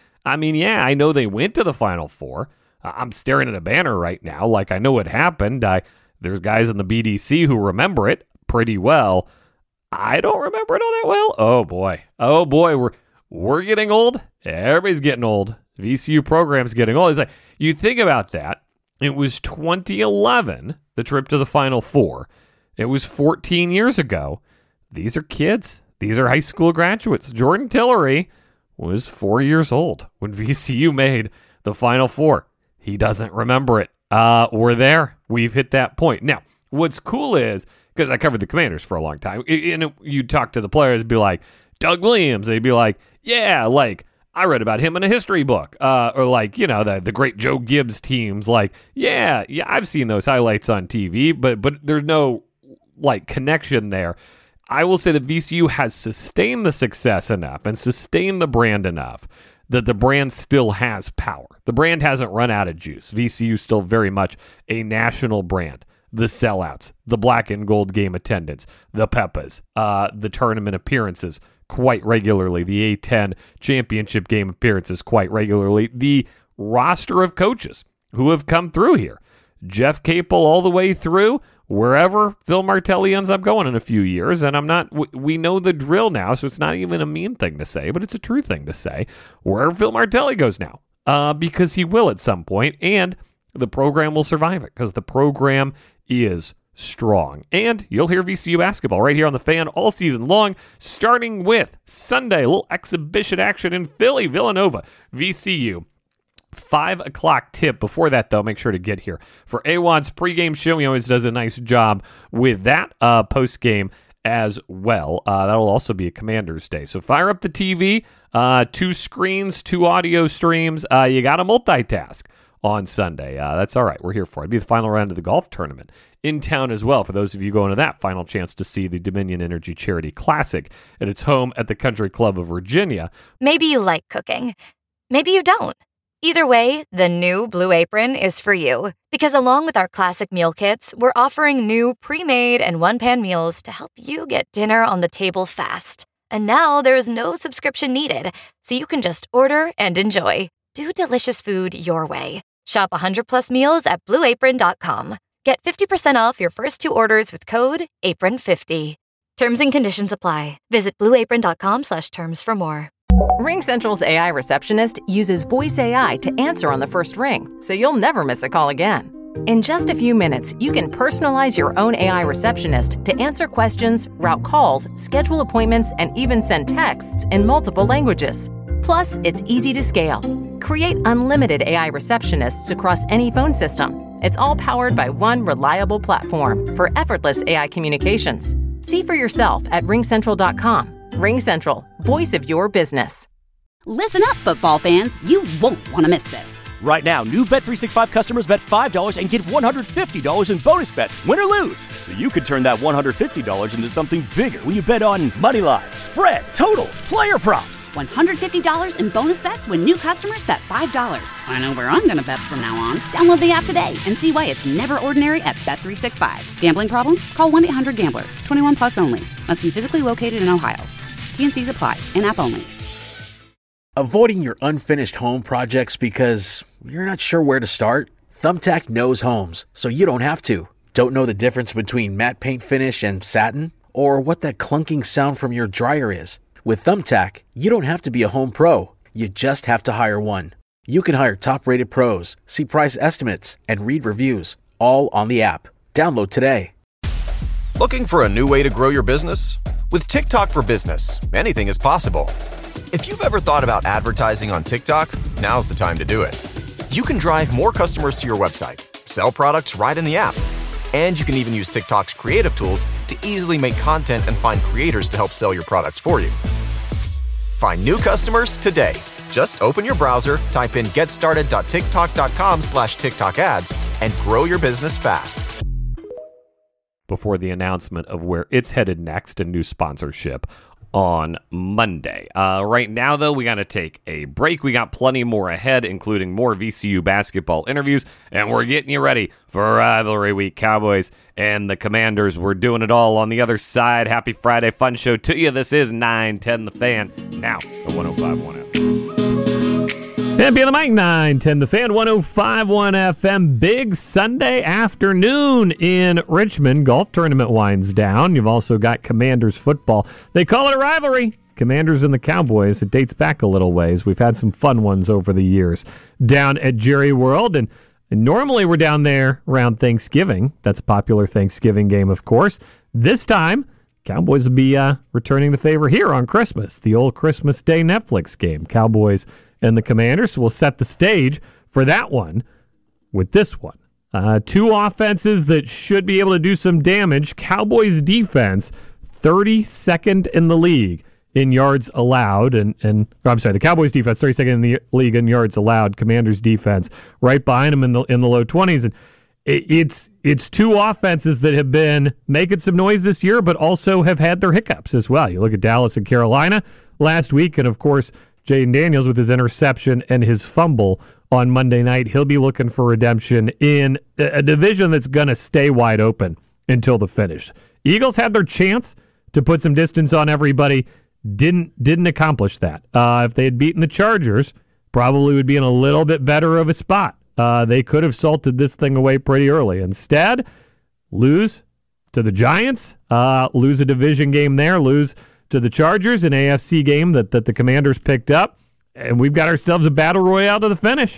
I know they went to the Final Four. I'm staring at a banner right now. Like, I know what happened. There's guys in the BDC who remember it pretty well. I don't remember it all that well. Oh boy, we're getting old. Everybody's getting old. VCU program's getting old. It's like, you think about that. It was 2011, the trip to the Final Four. It was 14 years ago. These are kids. These are high school graduates. Jordan Tillery was 4 years old when VCU made the Final Four. He doesn't remember it. We're there. We've hit that point. Now, what's cool is, because I covered the Commanders for a long time, and you talk to the players, be like, Doug Williams, they'd be like, yeah, like, I read about him in a history book. Or like, the great Joe Gibbs teams, like, yeah, I've seen those highlights on TV, but there's no, like, connection there. I will say that VCU has sustained the success enough and sustained the brand enough that the brand still has power. The brand hasn't run out of juice. VCU is still very much a national brand. The sellouts, the black and gold game attendance, the Peppas, the tournament appearances quite regularly, the A10 championship game appearances quite regularly, the roster of coaches who have come through here. Jeff Capel all the way through, wherever Phil Martelli ends up going in a few years, and we know the drill now, so it's not even a mean thing to say, but it's a true thing to say, wherever Phil Martelli goes now, because he will at some point, and the program will survive it, because the program is strong. And you'll hear VCU basketball right here on The Fan all season long, starting with Sunday, a little exhibition action in Philly, Villanova, VCU. 5 o'clock tip. Before that, though, make sure to get here for A1's pregame show. He always does a nice job with that postgame as well. That'll also be a Commander's Day. So fire up the TV, 2 screens, 2 audio streams. You got to multitask on Sunday. That's all right. We're here for it. It'll be the final round of the golf tournament in town as well. For those of you going to that, final chance to see the Dominion Energy Charity Classic at its home at the Country Club of Virginia. Maybe you like cooking. Maybe you don't. Either way, the new Blue Apron is for you. Because along with our classic meal kits, we're offering new pre-made and one-pan meals to help you get dinner on the table fast. And now there's no subscription needed, so you can just order and enjoy. Do delicious food your way. Shop 100+ meals at BlueApron.com. Get 50% off your first 2 orders with code APRON50. Terms and conditions apply. Visit BlueApron.com/terms for more. RingCentral's AI receptionist uses voice AI to answer on the first ring, so you'll never miss a call again. In just a few minutes, you can personalize your own AI receptionist to answer questions, route calls, schedule appointments, and even send texts in multiple languages. Plus, it's easy to scale. Create unlimited AI receptionists across any phone system. It's all powered by one reliable platform for effortless AI communications. See for yourself at RingCentral.com. RingCentral, voice of your business. Listen up, football fans. You won't want to miss this. Right now, new Bet365 customers bet $5 and get $150 in bonus bets, win or lose. So you could turn that $150 into something bigger when you bet on moneyline, spread, totals, player props. $150 in bonus bets when new customers bet $5. I know where I'm going to bet from now on. Download the app today and see why it's never ordinary at Bet365. Gambling problem? Call 1-800-GAMBLER. 21 plus only. Must be physically located in Ohio. T&Cs apply. In-app only. Avoiding your unfinished home projects because you're not sure where to start? Thumbtack knows homes, so you don't have to. Don't know the difference between matte paint finish and satin? Or what that clunking sound from your dryer is? With Thumbtack, you don't have to be a home pro. You just have to hire one. You can hire top-rated pros, see price estimates, and read reviews, all on the app. Download today. Looking for a new way to grow your business? With TikTok for Business, anything is possible. If you've ever thought about advertising on TikTok, now's the time to do it. You can drive more customers to your website, sell products right in the app, and you can even use TikTok's creative tools to easily make content and find creators to help sell your products for you. Find new customers today. Just open your browser, type in getstarted.tiktok.com/TikTok ads, and grow your business fast. Before the announcement of where it's headed next and new sponsorship on Monday. Right now, though, we got to take a break. We got plenty more ahead, including more VCU basketball interviews, and we're getting you ready for Rivalry Week. Cowboys and the Commanders. We're doing it all on the other side. Happy Friday fun show to you. This is 910 The Fan, now the 105.1 FM. And be on the mic, 910 The Fan, 105.1 FM. Big Sunday afternoon in Richmond. Golf tournament winds down. You've also got Commanders football. They call it a rivalry. Commanders and the Cowboys. It dates back a little ways. We've had some fun ones over the years down at Jerry World. And normally we're down there around Thanksgiving. That's a popular Thanksgiving game, of course. This time, Cowboys will be returning the favor here on Christmas. The old Christmas Day Netflix game. Cowboys and the Commanders will set the stage for that one with this one. Two offenses that should be able to do some damage. Cowboys defense, 32nd in the league in yards allowed. The Cowboys defense, 32nd in the league in yards allowed. Commanders defense right behind them in the low 20s. And it's two offenses that have been making some noise this year, but also have had their hiccups as well. You look at Dallas and Carolina last week, and of course, Jayden Daniels with his interception and his fumble on Monday night. He'll be looking for redemption in a division that's going to stay wide open until the finish. Eagles had their chance to put some distance on everybody. Didn't accomplish that. If they had beaten the Chargers, probably would be in a little bit better of a spot. They could have salted this thing away pretty early. Instead, lose to the Giants, lose a division game there, lose to the Chargers, an AFC game that the Commanders picked up, and we've got ourselves a battle royale to the finish.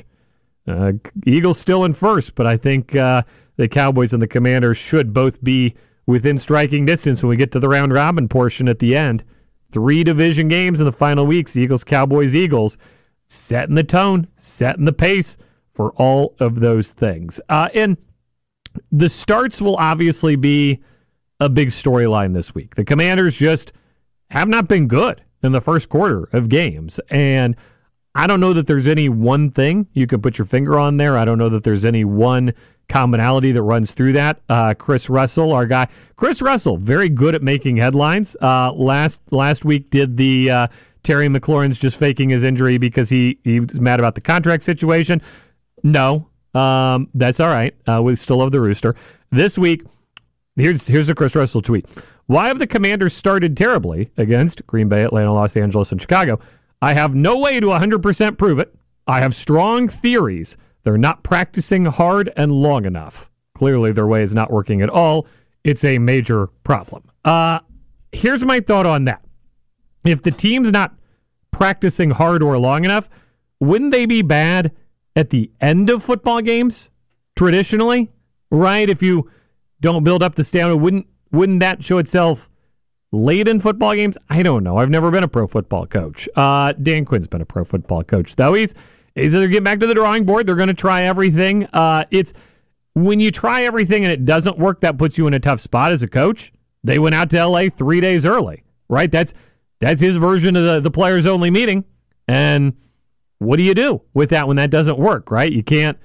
Eagles still in first, but I think the Cowboys and the Commanders should both be within striking distance when we get to the round-robin portion at the end. 3 division games in the final weeks, Eagles, Cowboys, Eagles, setting the tone, setting the pace for all of those things. And the starts will obviously be a big storyline this week. The Commanders just have not been good in the first quarter of games. And I don't know that there's any one thing you can put your finger on there. I don't know that there's any one commonality that runs through that. Chris Russell, our guy. Chris Russell, very good at making headlines. Last week did the Terry McLaurin's just faking his injury because he was mad about the contract situation. No, that's all right. We still love the Rooster. This week, here's a Chris Russell tweet. Why have the Commanders started terribly against Green Bay, Atlanta, Los Angeles, and Chicago? I have no way to 100% prove it. I have strong theories. They're not practicing hard and long enough. Clearly, their way is not working at all. It's a major problem. Here's my thought on that. If the team's not practicing hard or long enough, wouldn't they be bad at the end of football games, traditionally? Right? If you don't build up the stamina, wouldn't that show itself late in football games? I don't know. I've never been a pro football coach. Dan Quinn's been a pro football coach, though. He's either getting back to the drawing board. They're going to try everything. It's when you try everything and it doesn't work, that puts you in a tough spot as a coach. They went out to L.A. 3 days early, right? That's his version of the players-only meeting. And what do you do with that when that doesn't work, right? You can't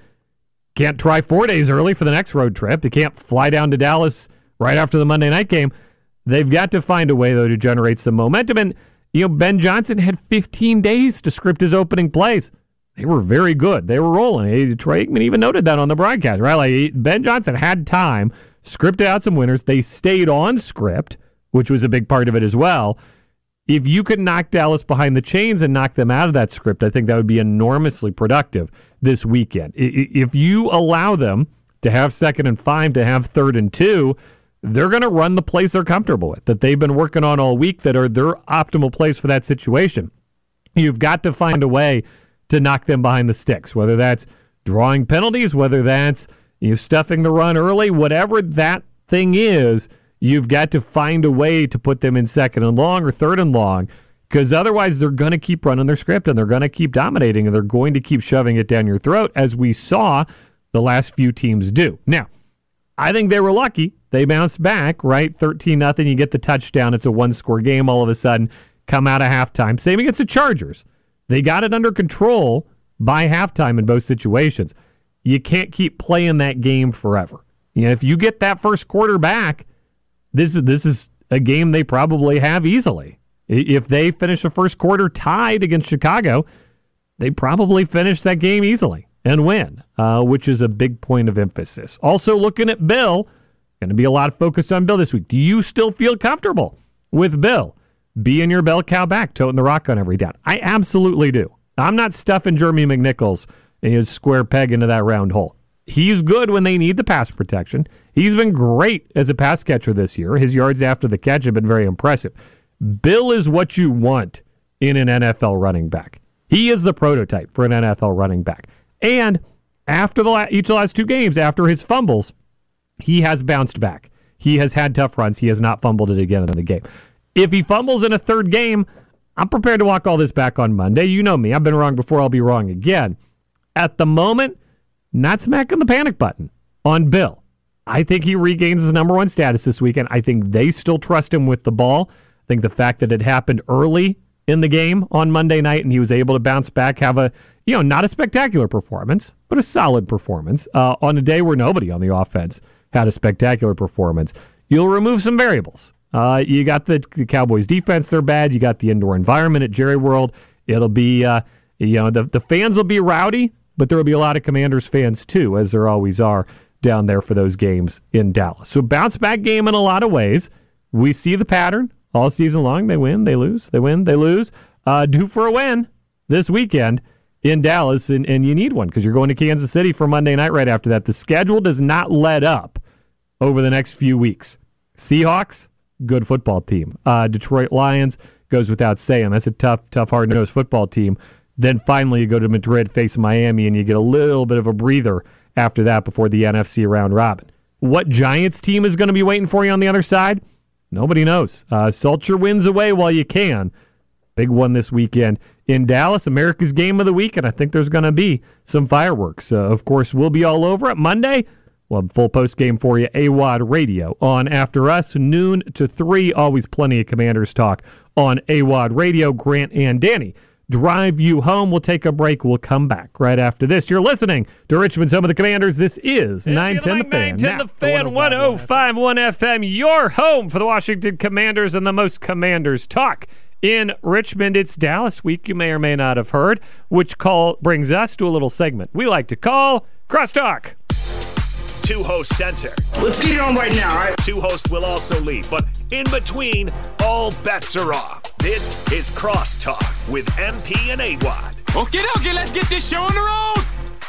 try 4 days early for the next road trip. You can't fly down to Dallas right after the Monday night game. They've got to find a way, though, to generate some momentum. And, Ben Johnson had 15 days to script his opening plays. They were very good. They were rolling. Troy Aikman even noted that on the broadcast, right? Like, Ben Johnson had time, scripted out some winners. They stayed on script, which was a big part of it as well. If you could knock Dallas behind the chains and knock them out of that script, I think that would be enormously productive this weekend. If you allow them to have 2nd and 5, to have 3rd and 2, they're going to run the plays they're comfortable with, that they've been working on all week, that are their optimal plays for that situation. You've got to find a way to knock them behind the sticks, whether that's drawing penalties, whether that's stuffing the run early, whatever that thing is, You've got to find a way to put them in second and long or third and long, because otherwise they're going to keep running their script and they're going to keep dominating and they're going to keep shoving it down your throat, as we saw the last few teams do. Now, I think they were lucky. They bounced back, right? 13-0. You get the touchdown. It's a one-score game all of a sudden. Come out of halftime. Same against the Chargers. They got it under control by halftime in both situations. You can't keep playing that game forever. If you get that first quarter back, this is a game they probably have easily. If they finish the first quarter tied against Chicago, they probably finish that game easily and win, which is a big point of emphasis. Also looking at Bill, going to be a lot of focus on Bill this week. Do you still feel comfortable with Bill being your bell cow back, toting the rock on every down? I absolutely do. I'm not stuffing Jeremy McNichols and his square peg into that round hole. He's good when they need the pass protection. He's been great as a pass catcher this year. His yards after the catch have been very impressive. Bill is what you want in an NFL running back. He is the prototype for an NFL running back. And after each of the last two games, after his fumbles, he has bounced back. He has had tough runs. He has not fumbled it again in the game. If he fumbles in a third game, I'm prepared to walk all this back on Monday. You know me. I've been wrong before. I'll be wrong again. At the moment, not smacking the panic button on Bill. I think he regains his number one status this weekend. I think they still trust him with the ball. I think the fact that it happened early in the game on Monday night and he was able to bounce back, have a, not a spectacular performance, but a solid performance on a day where nobody on the offense had a spectacular performance. You'll remove some variables. You got the Cowboys defense, they're bad. You got the indoor environment at Jerry World. It'll be, the fans will be rowdy, but there will be a lot of Commanders fans too, as there always are down there for those games in Dallas. So bounce back game in a lot of ways. We see the pattern all season long. They win, they lose, they win, they lose. Due for a win this weekend in Dallas, and you need one because you're going to Kansas City for Monday night right after that. The schedule does not let up over the next few weeks. Seahawks, good football team. Detroit Lions goes without saying. That's a tough, hard-nosed football team. Then finally you go to Madrid, face Miami, and you get a little bit of a breather after that before the NFC round robin. What Giants team is going to be waiting for you on the other side? Nobody knows. Salt your wins away while you can. Big one this weekend in Dallas, America's Game of the Week, and I think there's going to be some fireworks. Of course, we'll be all over it. Monday, we'll have a full post game for you. AWOD Radio on after us, noon to 3. Always plenty of Commanders talk on AWOD Radio. Grant and Danny drive you home. We'll take a break. We'll come back right after this. You're listening to Richmond's Home of the Commanders. This is 910 The Fan. 910 The Fan, 105.1 FM, your home for the Washington Commanders and the most Commanders talk in Richmond. It's Dallas week, you may or may not have heard, which brings us to a little segment we like to call Crosstalk. Two hosts enter. Let's get it on right now, all right? Two hosts will also leave, but in between, all bets are off. This is Crosstalk with MP and AWOD. Okay, let's get this show on the road.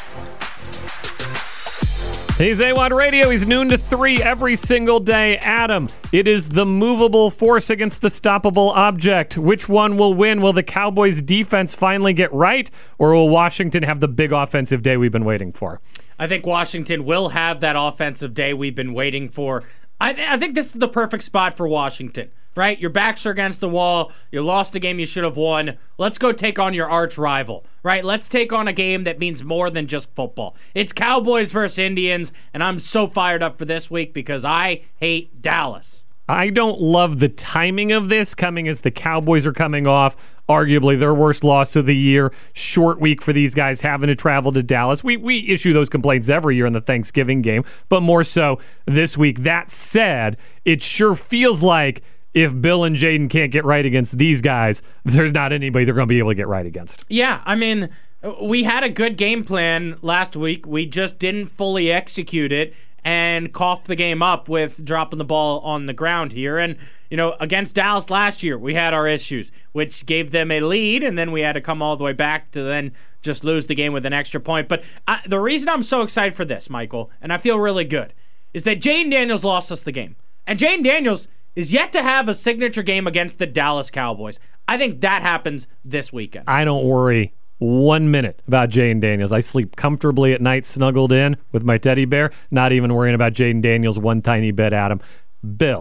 He's AWOD Radio. He's noon to 3 every single day. Adam, it is the movable force against the stoppable object. Which one will win? Will the Cowboys defense finally get right, or will Washington have the big offensive day we've been waiting for? I think Washington will have that offensive day we've been waiting for. I think this is the perfect spot for Washington, right? Your backs are against the wall. You lost a game you should have won. Let's go take on your arch rival, right? Let's take on a game that means more than just football. It's Cowboys versus Indians, and I'm so fired up for this week because I hate Dallas. I don't love the timing of this coming as the Cowboys are coming off arguably their worst loss of the year. Short week for these guys having to travel to Dallas. We issue those complaints every year in the Thanksgiving game, but more so this week. That said, it sure feels like if Bill and Jaden can't get right against these guys, there's not anybody they're going to be able to get right against. Yeah, I mean, we had a good game plan last week. We just didn't fully execute it and cough the game up with dropping the ball on the ground here. And, against Dallas last year, we had our issues, which gave them a lead, and then we had to come all the way back to then just lose the game with an extra point. But the reason I'm so excited for this, Michael, and I feel really good, is that Jaden Daniels lost us the game. And Jaden Daniels is yet to have a signature game against the Dallas Cowboys. I think that happens this weekend. I don't worry 1 minute about Jaden Daniels. I sleep comfortably at night, snuggled in with my teddy bear, not even worrying about Jaden Daniels one tiny bit, Adam. Bill,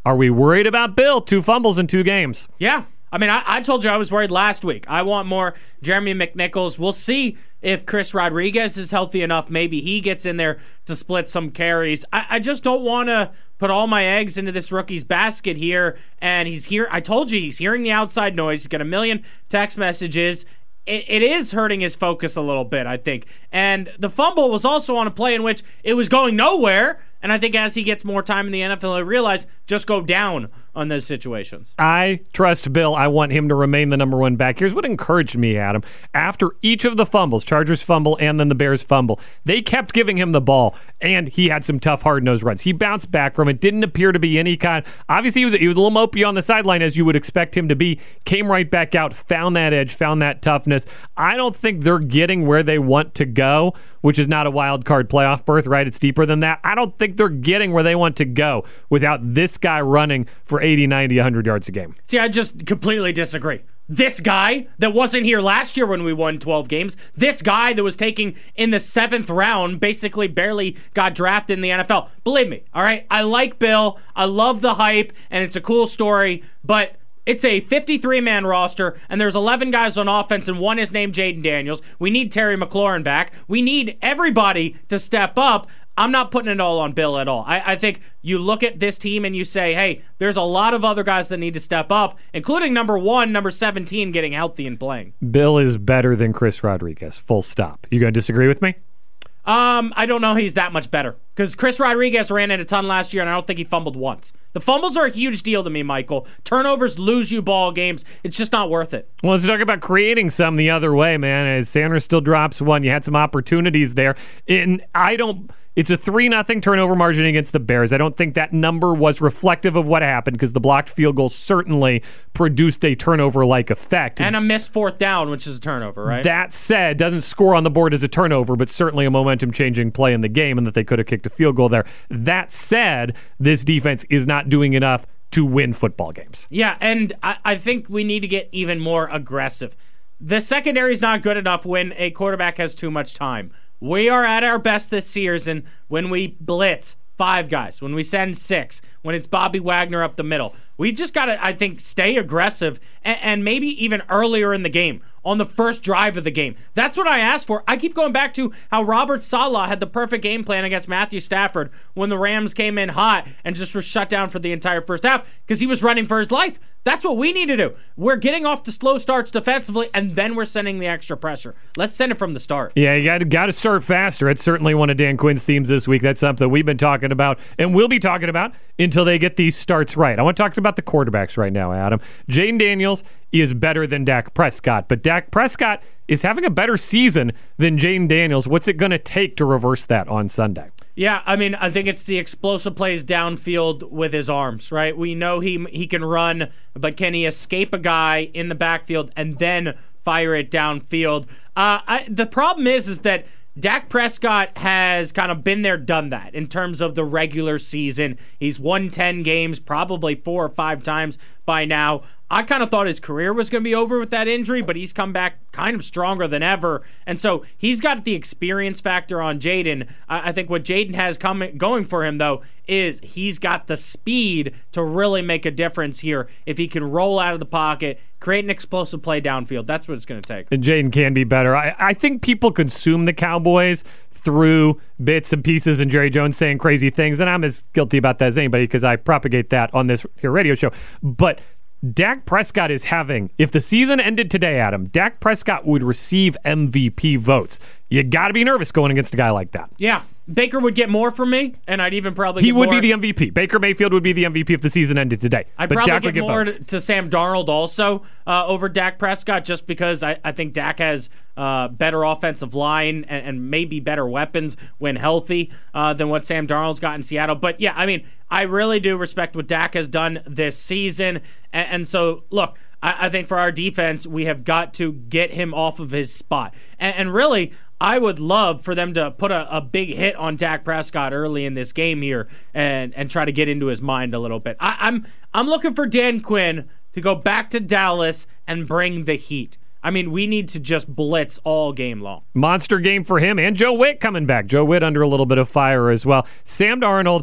Are we worried about Bill? 2 fumbles in 2 games. Yeah. I mean, I told you I was worried last week. I want more Jeremy McNichols. We'll see if Chris Rodriguez is healthy enough. Maybe he gets in there to split some carries. I just don't want to put all my eggs into this rookie's basket here. And he's here. I told you, he's hearing the outside noise. He's got a million text messages. It is hurting his focus a little bit, I think. And the fumble was also on a play in which it was going nowhere. And I think as he gets more time in the NFL, he'll realize just go down on those situations. I trust Bill. I want him to remain the number 1 back. Here's what encouraged me, Adam. After each of the fumbles, Chargers fumble and then the Bears fumble, they kept giving him the ball, and he had some tough, hard-nosed runs. He bounced back from it. Didn't appear to be any kind. Obviously, he was a little mopey on the sideline, as you would expect him to be. Came right back out, found that edge, found that toughness. I don't think they're getting where they want to go, which is not a wild card playoff berth, right? It's deeper than that. I don't think they're getting where they want to go without this guy running for 80, 90, 100 yards a game. See, I just completely disagree. This guy that wasn't here last year when we won 12 games, this guy that was taken in the 7th round, basically barely got drafted in the NFL. Believe me, all right? I like Bill. I love the hype, and it's a cool story, but it's a 53-man roster, and there's 11 guys on offense, and one is named Jaden Daniels. We need Terry McLaurin back. We need everybody to step up. I'm not putting it all on Bill at all. I think you look at this team and you say, hey, there's a lot of other guys that need to step up, including number 1, number 17 getting healthy and playing. Bill is better than Chris Rodriguez, full stop. You going to disagree with me? I don't know he's that much better because Chris Rodriguez ran in a ton last year, and I don't think he fumbled once. The fumbles are a huge deal to me, Michael. Turnovers lose you ball games. It's just not worth it. Well, let's talk about creating some the other way, man. As Sanders still drops one, you had some opportunities there. It's a 3-0 turnover margin against the Bears. I don't think that number was reflective of what happened because the blocked field goal certainly produced a turnover-like effect. And a missed 4th down, which is a turnover, right? That said, doesn't score on the board as a turnover, but certainly a momentum-changing play in the game and that they could have kicked a field goal there. That said, this defense is not doing enough to win football games. Yeah, and I think we need to get even more aggressive. The secondary is not good enough when a quarterback has too much time. We are at our best this season when we blitz 5 guys, when we send 6, when it's Bobby Wagner up the middle. We just got to, I think, stay aggressive and maybe even earlier in the game, on the first drive of the game. That's what I asked for. I keep going back to how Robert Saleh had the perfect game plan against Matthew Stafford when the Rams came in hot and just was shut down for the entire first half because he was running for his life. That's what we need to do. We're getting off to slow starts defensively, and then we're sending the extra pressure. Let's send it from the start. Yeah, you got to start faster. It's certainly one of Dan Quinn's themes this week. That's something we've been talking about and we'll be talking about until they get these starts right. I want to talk about the quarterbacks right now, Adam. Jaden Daniels is better than Dak Prescott, but Dak Prescott is having a better season than Jaden Daniels. What's it going to take to reverse that on Sunday? Yeah, I mean, I think it's the explosive plays downfield with his arms, right? We know he can run, but can he escape a guy in the backfield and then fire it downfield? The problem is that Dak Prescott has kind of been there, done that in terms of the regular season. He's won 10 games, probably 4 or 5 times by now. I kind of thought his career was going to be over with that injury, but he's come back kind of stronger than ever. And so he's got the experience factor on Jaden. I think what Jaden has going for him, though, is he's got the speed to really make a difference here. If he can roll out of the pocket, create an explosive play downfield, that's what it's going to take. And Jaden can be better. I think people consume the Cowboys through bits and pieces and Jerry Jones saying crazy things, and I'm as guilty about that as anybody because I propagate that on this here radio show. But Dak Prescott is having, if the season ended today, Adam, Dak Prescott would receive MVP votes. You got to be nervous going against a guy like that. Yeah. Baker would get more from me, and I'd even probably He get would more. be the MVP. Baker Mayfield would be the MVP if the season ended today. I'd but probably Dak get would get more votes. to Sam Darnold also over Dak Prescott just because I think Dak has better offensive line and maybe better weapons when healthy than what Sam Darnold's got in Seattle. But, yeah, I mean, I really do respect what Dak has done this season. And so, look, I think for our defense, we have got to get him off of his spot. And really, I would love for them to put a big hit on Dak Prescott early in this game here and try to get into his mind a little bit. I'm looking for Dan Quinn to go back to Dallas and bring the heat. I mean, we need to just blitz all game long. Monster game for him and Joe Witt coming back. Joe Witt under a little bit of fire as well. Sam Darnold,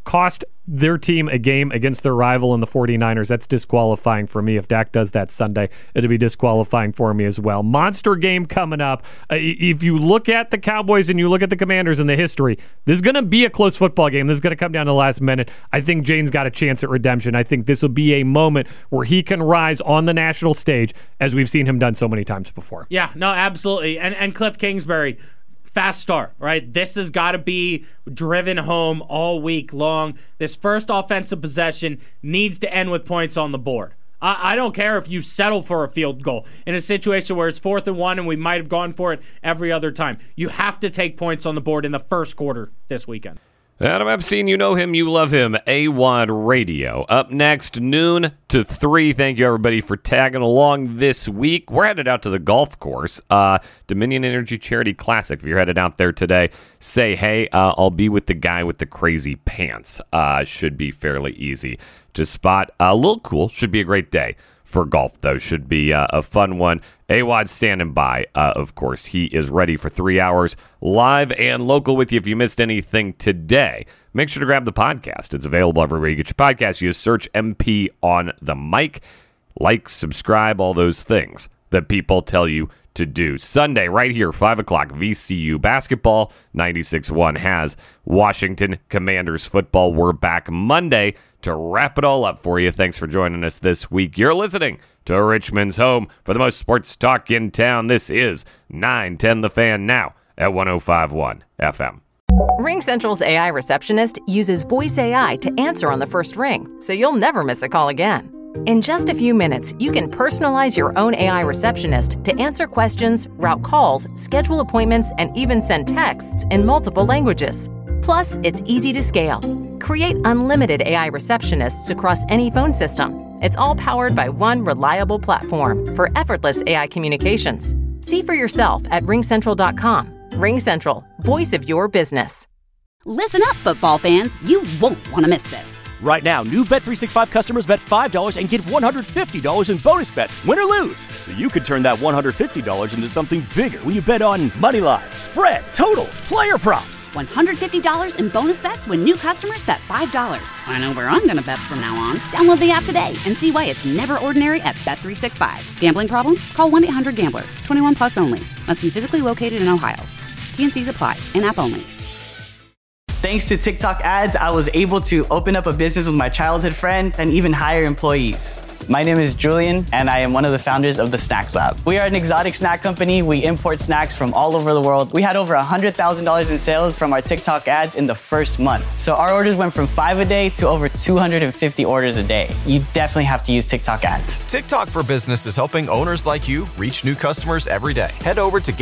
cost their team a game against their rival in the 49ers. That's disqualifying for me. If Dak does that Sunday, it'll be disqualifying for me as well. Monster game coming up. If you look at the Cowboys and you look at the Commanders in the history, this is going to be a close football game. This is going to come down to the last minute. I think Jane's got a chance at redemption. I think this will be a moment where he can rise on the national stage as we've seen him done so many times before. Yeah, no, absolutely. And Cliff Kingsbury, fast start, right? This has got to be driven home all week long. This first offensive possession needs to end with points on the board. I don't care if you settle for a field goal in a situation where it's 4th and 1 and we might have gone for it every other time. You have to take points on the board in the first quarter this weekend. Adam Epstein, you know him, you love him. AWOD Radio. Up next, noon to 3. Thank you, everybody, for tagging along this week. We're headed out to the golf course. Dominion Energy Charity Classic. If you're headed out there today, say, hey, I'll be with the guy with the crazy pants. Should be fairly easy to spot. A little cool. Should be a great day for golf, though. Should be a fun one. AWOD standing by, of course. He is ready for 3 hours live and local with you. If you missed anything today, make sure to grab the podcast. It's available everywhere you get your podcast. You just search MP on the mic. Like, subscribe, all those things that people tell you to do. Sunday, right here, 5 o'clock, VCU basketball. 96.1 has Washington Commanders football. We're back Monday to wrap it all up for you. Thanks for joining us this week. You're listening to Richmond's home for the most sports talk in town. This is 910 The Fan, now at 105.1 FM. RingCentral's AI receptionist uses voice AI to answer on the first ring, so you'll never miss a call again. In just a few minutes, you can personalize your own AI receptionist to answer questions, route calls, schedule appointments, and even send texts in multiple languages. Plus, it's easy to scale. Create unlimited AI receptionists across any phone system. It's all powered by one reliable platform for effortless AI communications. See for yourself at ringcentral.com. RingCentral, voice of your business. Listen up, football fans. You won't want to miss this. Right now, new Bet365 customers bet $5 and get $150 in bonus bets, win or lose. So you could turn that $150 into something bigger when you bet on moneyline, spread, totals, player props. $150 in bonus bets when new customers bet $5. I know where I'm going to bet from now on. Download the app today and see why it's never ordinary at Bet365. Gambling problem? Call 1-800-GAMBLER. 21 plus only. Must be physically located in Ohio. T&Cs apply. In-app only. Thanks to TikTok ads, I was able to open up a business with my childhood friend and even hire employees. My name is Julian, and I am one of the founders of the Snacks Lab. We are an exotic snack company. We import snacks from all over the world. We had over $100,000 in sales from our TikTok ads in the first month. So our orders went from 5 a day to over 250 orders a day. You definitely have to use TikTok ads. TikTok for Business is helping owners like you reach new customers every day. Head over to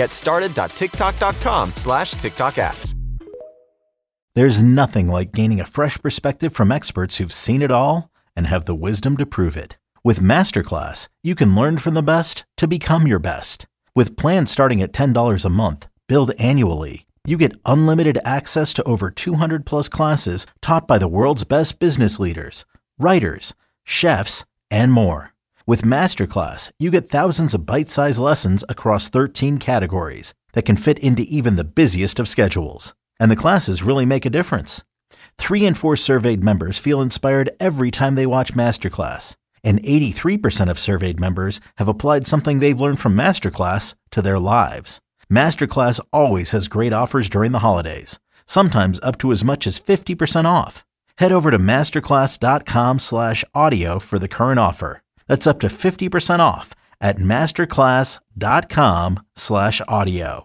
getstarted.tiktok.com/TikTok ads. There's nothing like gaining a fresh perspective from experts who've seen it all and have the wisdom to prove it. With Masterclass, you can learn from the best to become your best. With plans starting at $10 a month, billed annually, you get unlimited access to over 200 plus classes taught by the world's best business leaders, writers, chefs, and more. With Masterclass, you get thousands of bite-sized lessons across 13 categories that can fit into even the busiest of schedules. And the classes really make a difference. 3 in 4 surveyed members feel inspired every time they watch Masterclass. And 83% of surveyed members have applied something they've learned from Masterclass to their lives. Masterclass always has great offers during the holidays, sometimes up to as much as 50% off. Head over to masterclass.com/audio for the current offer. That's up to 50% off at masterclass.com/audio.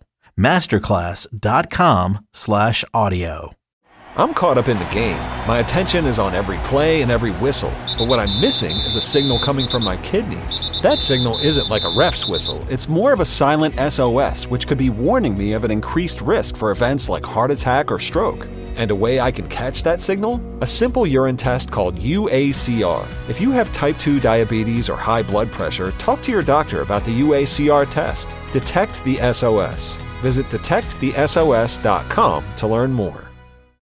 masterclass.com/audio. I'm caught up in the game. My attention is on every play and every whistle. But what I'm missing is a signal coming from my kidneys. That signal isn't like a ref's whistle. It's more of a silent SOS, which could be warning me of an increased risk for events like heart attack or stroke. And a way I can catch that signal? A simple urine test called UACR. If you have type 2 diabetes or high blood pressure, talk to your doctor about the UACR test. Detect the SOS. Visit detectthesos.com to learn more.